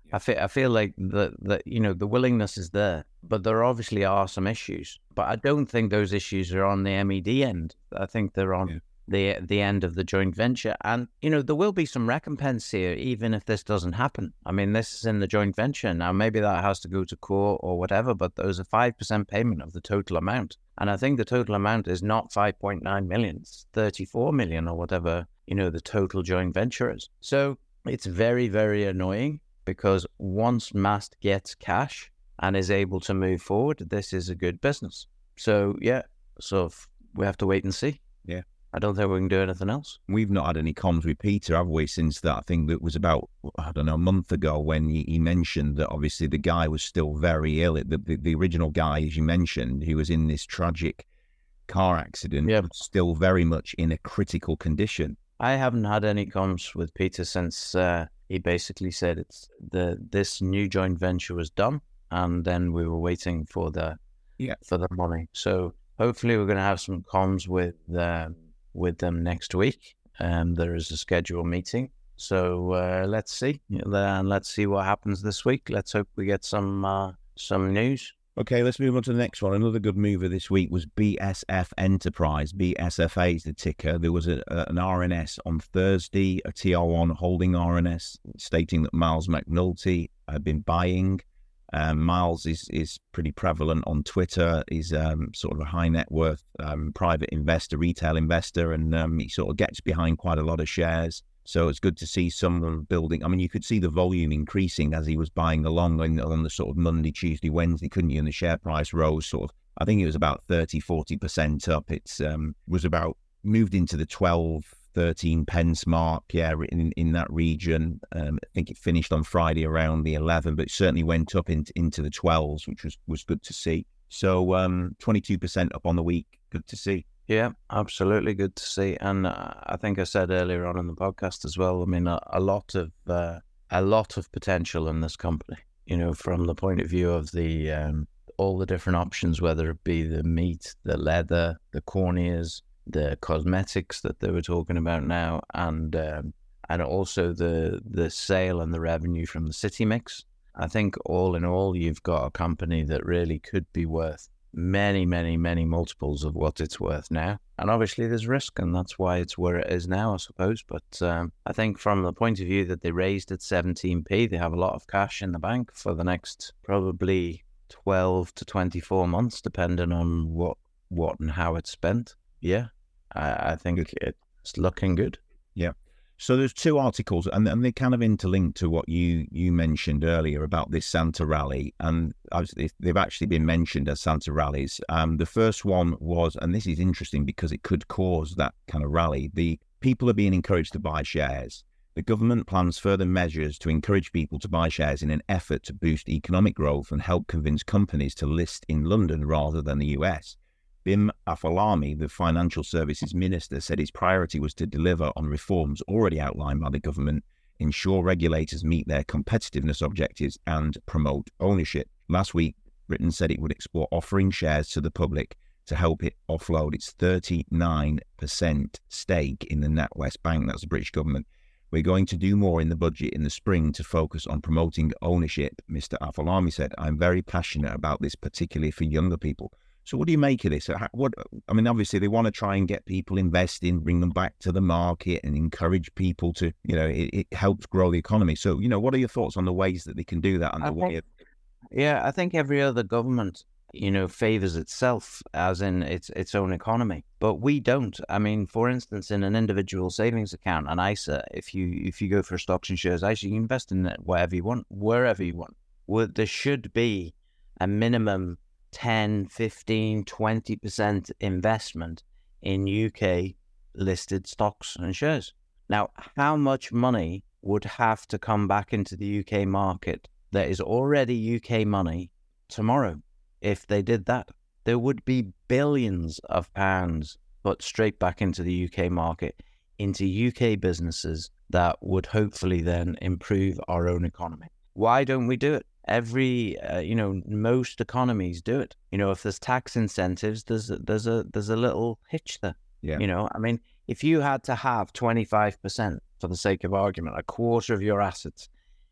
I feel I feel like the the you know the willingness is there, but there obviously are some issues. But I don't think those issues are on the M E D end. I think they're on yeah. the the end of the joint venture, and you know there will be some recompense here, even if this doesn't happen. I mean, this is in the joint venture now. Maybe that has to go to court or whatever, but there's a five percent payment of the total amount, and I think the total amount is not five point nine million, it's thirty-four million or whatever. You know, the total joint venture is. So it's very very annoying. Because once Mast gets cash and is able to move forward, this is a good business. So, yeah, so we have to wait and see. Yeah. I don't think we can do anything else. We've not had any comms with Peter, have we, since that? I think it was about, I don't know, a month ago when he, he mentioned that obviously the guy was still very ill. The, the, the original guy, as you mentioned, he was in this tragic car accident, yeah. still very much in a critical condition. I haven't had any comms with Peter since... Uh, He basically said it's the this new joint venture was done, and then we were waiting for the yeah for the money. So hopefully we're going to have some comms with um, with them next week. Um, there is a scheduled meeting, so uh, let's see, and let's see what happens this week. Let's hope we get some uh, some news. Okay, let's move on to the next one. Another good mover this week was B S F Enterprise. B S F A is the ticker. There was a, a, an R N S on Thursday, a T R one holding R N S, stating that Miles McNulty had been buying. Um, Miles is is pretty prevalent on Twitter. He's um, sort of a high net worth um, private investor, retail investor, and um, he sort of gets behind quite a lot of shares. So it's good to see someone building. I mean, you could see the volume increasing as he was buying along on, on the sort of Monday, Tuesday, Wednesday, couldn't you? And the share price rose sort of, I think it was about thirty, forty percent up. It's um, was about, moved into the twelve, thirteen pence mark, yeah, in, in that region. Um, I think it finished on Friday around the eleven, but it certainly went up into, into the twelves, which was, was good to see. So um, twenty-two percent up on the week, good to see. Yeah, absolutely good to see. And uh, I think I said earlier on in the podcast as well, I mean, a, a lot of uh, a lot of potential in this company, you know, from the point of view of the um, all the different options, whether it be the meat, the leather, the corneas, the cosmetics that they were talking about now, and um, and also the the sale and the revenue from the City Mix. I think all in all, you've got a company that really could be worth many, many, many multiples of what it's worth now. And obviously there's risk, and that's why it's where it is now, I suppose. But um, I think from the point of view that they raised at seventeen p, they have a lot of cash in the bank for the next probably twelve to twenty-four months, depending on what, what and how it's spent. Yeah, I, I think good. It's looking good. Yeah. So there's two articles, and, and they kind of interlink to what you, you mentioned earlier about this Santa rally, and they've actually been mentioned as Santa rallies. Um, the first one was, and this is interesting because it could cause that kind of rally, the people are being encouraged to buy shares. The government plans further measures to encourage people to buy shares in an effort to boost economic growth and help convince companies to list in London rather than the U S. Bim Afalami, the Financial Services Minister, said his priority was to deliver on reforms already outlined by the government, ensure regulators meet their competitiveness objectives, and promote ownership. Last week, Britain said it would explore offering shares to the public to help it offload its thirty-nine percent stake in the NatWest Bank. That's the British government. We're going to do more in the budget in the spring to focus on promoting ownership, Mister Afalami said. I'm very passionate about this, particularly for younger people. So what do you make of this? What, I mean, obviously they want to try and get people investing, bring them back to the market and encourage people to, you know, it, it helps grow the economy. So, you know, what are your thoughts on the ways that they can do that? And the way of... Yeah, I think every other government, you know, favors itself as in its its own economy, but we don't. I mean, for instance, in an individual savings account, an I S A, if you if you go for stocks and shares I S A, you can invest in it wherever you want, wherever you want. Well, there should be a minimum ten, fifteen, twenty percent investment in U K listed stocks and shares. Now, how much money would have to come back into the U K market that is already U K money tomorrow? If they did that, there would be billions of pounds put straight back into the U K market, into U K businesses that would hopefully then improve our own economy. Why don't we do it? Every, uh, you know, most economies do it. You know, if there's tax incentives, there's a, there's a there's a little hitch there. Yeah. You know, I mean, if you had to have twenty-five percent, for the sake of argument, a quarter of your assets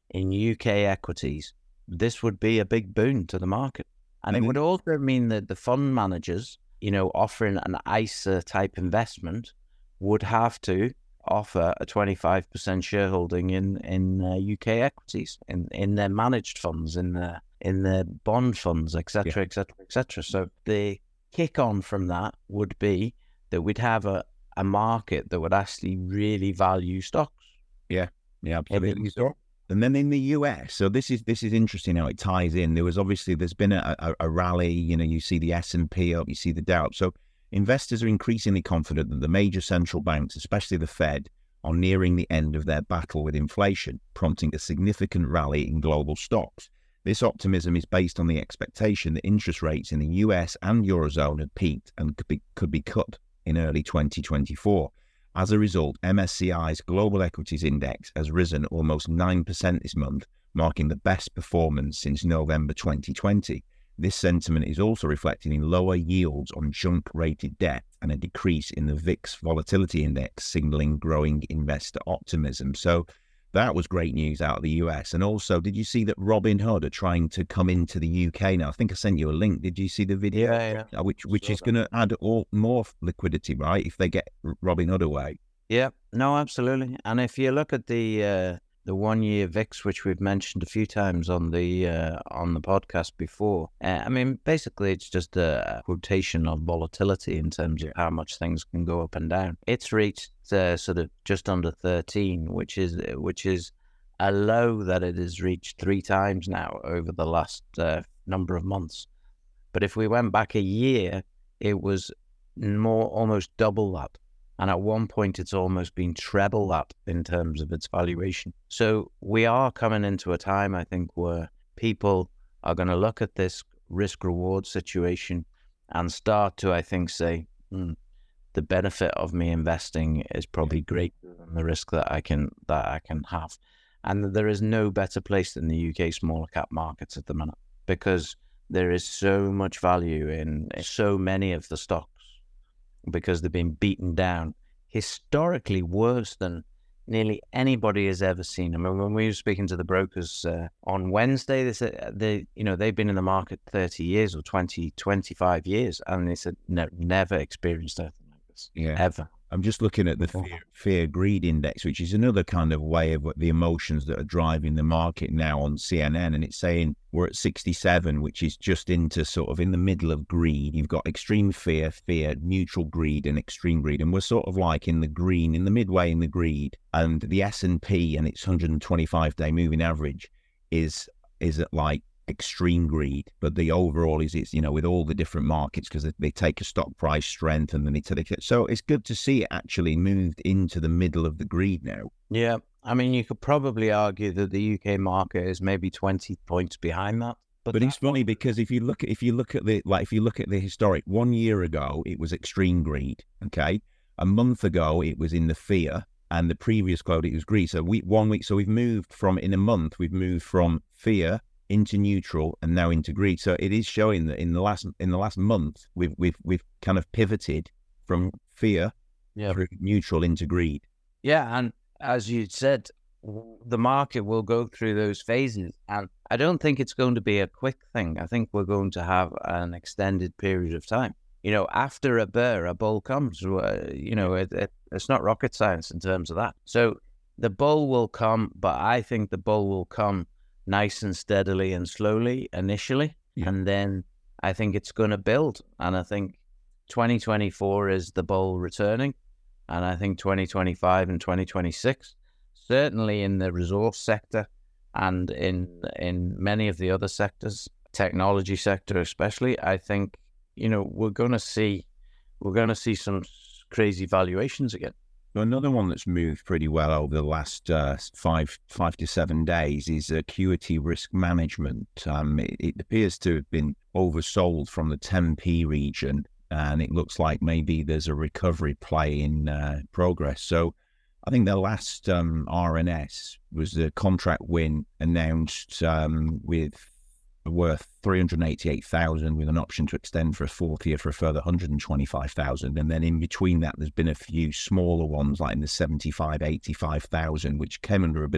in U K equities, this would be a big boon to the market. And mm-hmm. it would also mean that the fund managers, you know, offering an I S A type investment would have to offer a twenty-five percent shareholding in, in uh, U K equities, in, in their managed funds, in their, in their bond funds, et cetera, et cetera, et cetera. So the kick on from that would be that we'd have a, a market that would actually really value stocks. Yeah, yeah, absolutely. And then in the U S, so this is this is interesting how it ties in. There was obviously, there's been a, a, a rally, you know, you see the S and P up, you see the Dow up. So investors are increasingly confident that the major central banks, especially the Fed, are nearing the end of their battle with inflation, prompting a significant rally in global stocks. This optimism is based on the expectation that interest rates in the U S and Eurozone have peaked and could be, could be cut in early twenty twenty-four. As a result, M S C I's Global Equities Index has risen almost nine percent this month, marking the best performance since November twenty twenty. This sentiment is also reflected in lower yields on junk-rated debt and a decrease in the V I X Volatility Index, signaling growing investor optimism. So that was great news out of the U S. And also, did you see that Robinhood are trying to come into the U K now? I think I sent you a link. Did you see the video? Yeah, yeah. Which which is going to add all, more liquidity, right, if they get Robinhood away? Yeah, no, absolutely. And if you look at the uh, the one-year V I X, which we've mentioned a few times on the uh, on the podcast before, uh, I mean, basically it's just a quotation of volatility in terms of how much things can go up and down. It's reached uh, sort of just under thirteen, which is which is a low that it has reached three times now over the last uh, number of months. But if we went back a year, it was more almost double that. And at one point, it's almost been treble that in terms of its valuation. So we are coming into a time, I think, where people are going to look at this risk-reward situation and start to, I think, say, hmm, the benefit of me investing is probably greater than the risk that I can that I can have. And there is no better place than the U K smaller cap markets at the minute, because there is so much value in so many of the stocks, because they've been beaten down historically worse than nearly anybody has ever seen. I mean, when we were speaking to the brokers uh, on Wednesday, they said they, you know, they've been in the market thirty years or twenty, twenty-five years, and they said no, never experienced anything like this, yeah. ever. I'm just looking at the fear, fear greed index, which is another kind of way of what the emotions that are driving the market now on C N N. And it's saying we're at sixty-seven, which is just into sort of in the middle of greed. You've got extreme fear, fear, neutral greed, and extreme greed. And we're sort of like in the green, in the midway in the greed. And the S and P and its one hundred twenty-five day moving average is is at like extreme greed, but the overall is it's, you know, with all the different markets, because they, they take a stock price strength and then they take it. So it's good to see it actually moved into the middle of the greed now. Yeah, I mean, you could probably argue that the U K market is maybe twenty points behind that. But, but it's funny because if you look at if you look at the like if you look at the historic, one year ago it was extreme greed. Okay, a month ago it was in the fear, and the previous quote it was greed. So we one week, so we've moved from in a month we've moved from fear into neutral and now into greed. So it is showing that in the last in the last month we've we've we've kind of pivoted from fear yeah. through neutral into greed. Yeah, and as you said, the market will go through those phases, and I don't think it's going to be a quick thing. I think we're going to have an extended period of time. You know, after a bear, a bull comes. You know, it, it, it's not rocket science in terms of that. So the bull will come, but I think the bull will come nice and steadily and slowly initially, yeah. and then I think it's going to build. And I think twenty twenty-four is the bull returning, and I think twenty twenty-five and twenty twenty-six, certainly in the resource sector and in in many of the other sectors, technology sector especially, I think, you know, we're going to see we're going to see some crazy valuations again. Another one that's moved pretty well over the last uh, five five to seven days is Acuity Risk Management. Um, it, it appears to have been oversold from the ten p region, and it looks like maybe there's a recovery play in uh, progress. So I think the last um, R N S was a contract win announced um, with worth three hundred eighty-eight thousand with an option to extend for a fourth year for a further one hundred twenty-five thousand. And then in between that, there's been a few smaller ones like in the seventy-five, eighty-five thousand, which came under a bit of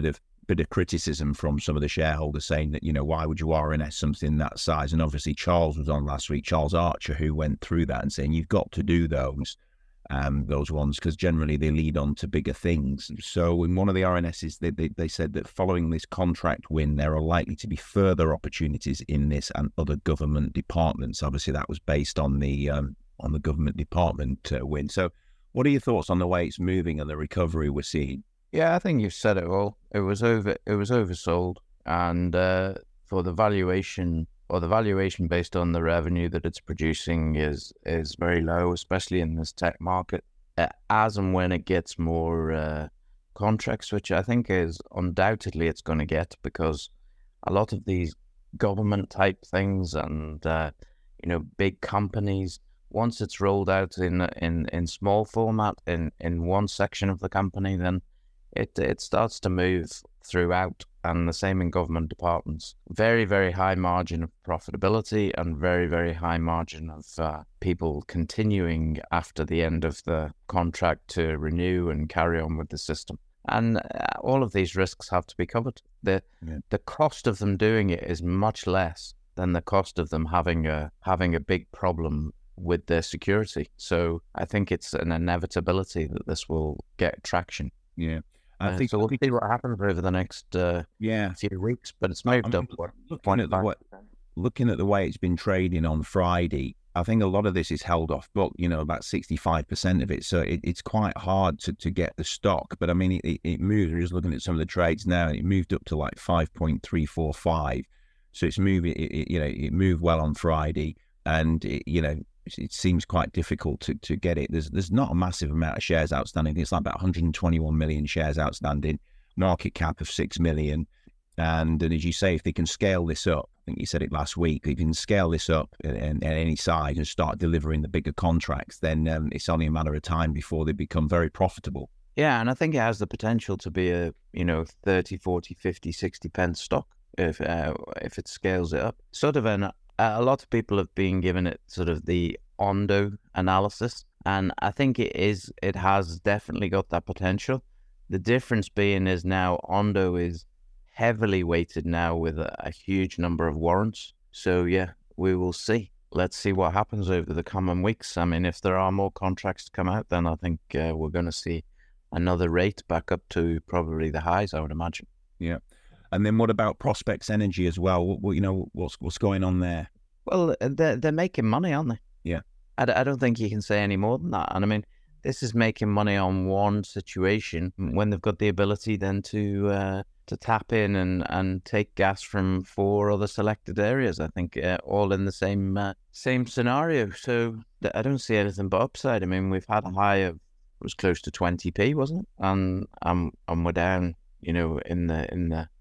bit of criticism from some of the shareholders saying that, you know, why would you R N S something that size? And obviously Charles was on last week, Charles Archer, who went through that and saying you've got to do those. Um, those ones, because generally they lead on to bigger things. So in one of the R N Ss, they, they, they said that following this contract win, there are likely to be further opportunities in this and other government departments. Obviously, that was based on the um, on the government department uh, win. So what are your thoughts on the way it's moving and the recovery we're seeing? Yeah, I think you've said it all. It was over. It was oversold, and uh, for the valuation. Or the valuation based on the revenue that it's producing is is very low, especially in this tech market. Uh, as and when it gets more uh, contracts, which I think is undoubtedly it's going to get, because a lot of these government type things and uh, you know big companies, once it's rolled out in in in small format in in one section of the company, then it it starts to move throughout. And the same in government departments. Very, very high margin of profitability and very, very high margin of uh, people continuing after the end of the contract to renew and carry on with the system. And uh, all of these risks have to be covered. The yeah. the cost of them doing it is much less than the cost of them having a having a big problem with their security. So I think it's an inevitability that this will get traction. Yeah. I think uh, so. We'll see what happens over the next uh, yeah few weeks, but it's moved I mean, up. Looking at, the way, looking at the way it's been trading on Friday, I think a lot of this is held off book, you know, about sixty-five percent of it. So it, it's quite hard to, to get the stock. But I mean, it, it, it moved. We're just looking at some of the trades now, and it moved up to like five point three four five. So it's moving, it, it, you know, it moved well on Friday, and, it, you know, it seems quite difficult to, to get it. There's there's not a massive amount of shares outstanding. It's like about one hundred twenty-one million shares outstanding, market cap of six million. And, and as you say, if they can scale this up, I think you said it last week, if you can scale this up at, at any size and start delivering the bigger contracts, then um, it's only a matter of time before they become very profitable. Yeah, and I think it has the potential to be a, you know, thirty, forty, fifty, sixty pence stock if uh, if it scales it up. Sort of an a lot of people have been given it sort of the Ondo analysis, and I think it is, it has definitely got that potential. The difference being is now Ondo is heavily weighted now with a, a huge number of warrants. So yeah, we will see. Let's see what happens over the coming weeks. I mean, if there are more contracts to come out, then I think uh, we're going to see another rate back up to probably the highs, I would imagine. Yeah. And then what about Prospex Energy as well? What, what, you know, what's what's going on there? Well, they're, they're making money, aren't they? Yeah. I, I don't think you can say any more than that. And I mean, this is making money on one situation when they've got the ability then to uh, to tap in and, and take gas from four other selected areas. I think uh, all in the same uh, same scenario. So I don't see anything but upside. I mean, we've had a high of, it was close to twenty p, wasn't it? And um, and we're down, you know, in the in the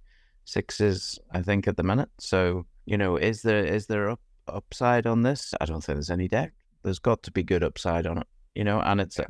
sixes, I think, at the minute. So, you know, is there is there up, upside on this? I don't think there's any doubt. There's got to be good upside on it, you know, and it's,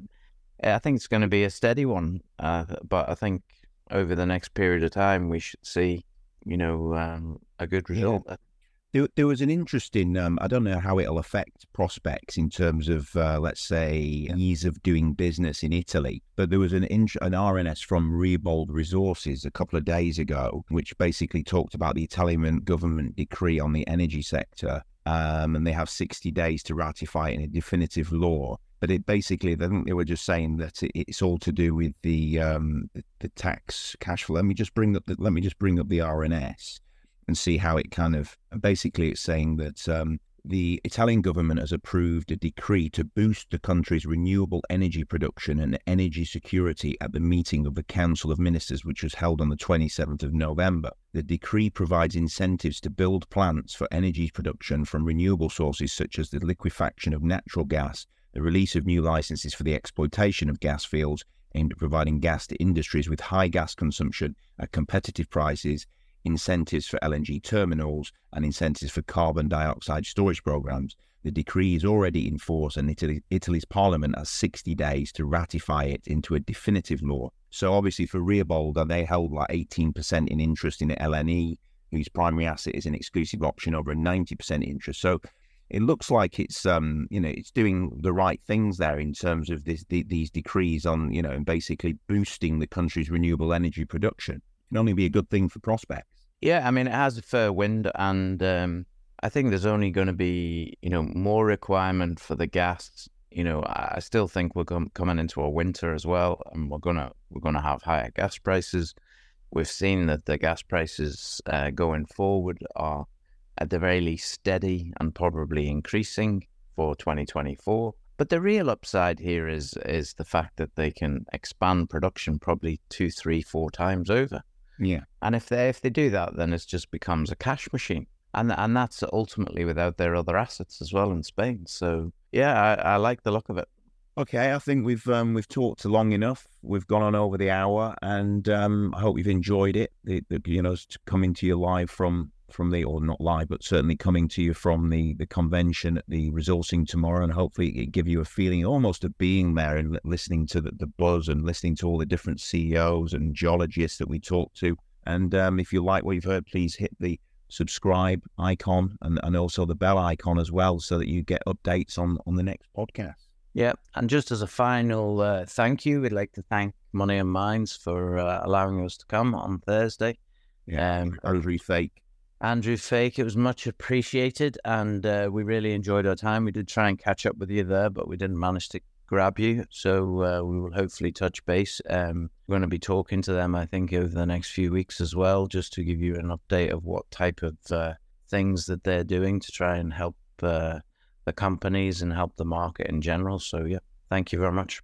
I think it's going to be a steady one. Uh, but I think over the next period of time, we should see, you know, um, a good result. Yeah. There, there was an interesting, um, I don't know how it'll affect Prospex in terms of, uh, let's say, ease of doing business in Italy. But there was an an R N S from Riebold Resources a couple of days ago, which basically talked about the Italian government decree on the energy sector. Um, and they have sixty days to ratify it in a definitive law. But it basically, I think they were just saying that it, it's all to do with the, um, the the tax cash flow. Let me just bring up the, let me just bring up the R N S and see how it kind of, basically it's saying that um, the Italian government has approved a decree to boost the country's renewable energy production and energy security at the meeting of the Council of Ministers, which was held on the twenty-seventh of November. The decree provides incentives to build plants for energy production from renewable sources such as the liquefaction of natural gas, the release of new licenses for the exploitation of gas fields aimed at providing gas to industries with high gas consumption at competitive prices, incentives for L N G terminals, and incentives for carbon dioxide storage programs. The decree is already in force, and Italy, Italy's parliament has sixty days to ratify it into a definitive law. So obviously for Riebold, they held like eighteen percent in interest in L N E, whose primary asset is an exclusive option over a ninety percent interest. So it looks like it's, um, you know, it's doing the right things there in terms of this, the, these decrees on, you know, basically boosting the country's renewable energy production. can only be a good thing for prospects. Yeah, I mean, it has a fair wind, and um, I think there's only going to be, you know, more requirement for the gas. You know, I still think we're com- coming into a winter as well, and we're gonna we're gonna have higher gas prices. We've seen that the gas prices uh, going forward are at the very least steady and probably increasing for twenty twenty-four. But the real upside here is is the fact that they can expand production probably two, three, four times over. Yeah. And if they if they do that, then it just becomes a cash machine. And and that's ultimately without their other assets as well in Spain. So yeah, I, I like the look of it. Okay, I think we've um, we've talked long enough. We've gone on over the hour, and um, I hope you've enjoyed it. The, the, you know, coming to you live from from the, or not live, but certainly coming to you from the the convention at the Resourcing tomorrow, and hopefully it give you a feeling almost of being there and listening to the, the buzz and listening to all the different C E Os and geologists that we talk to. And um, if you like what you've heard, please hit the subscribe icon and, and also the bell icon as well, so that you get updates on on the next podcast. Yeah, and just as a final uh, thank you, we'd like to thank Money and Mines for uh, allowing us to come on Thursday. Yeah, um, Andrew Fake. Andrew Fake, it was much appreciated, and uh, we really enjoyed our time. We did try and catch up with you there, but we didn't manage to grab you, so uh, we will hopefully touch base. Um, we're going to be talking to them, I think, over the next few weeks as well, just to give you an update of what type of uh, things that they're doing to try and help uh, the companies and help the market in general. So yeah, thank you very much.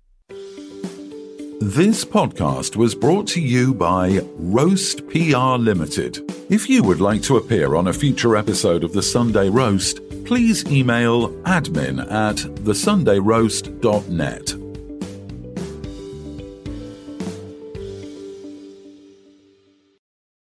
This podcast was brought to you by Roast P R Limited. If you would like to appear on a future episode of The Sunday Roast, please email admin at the sunday roast dot net.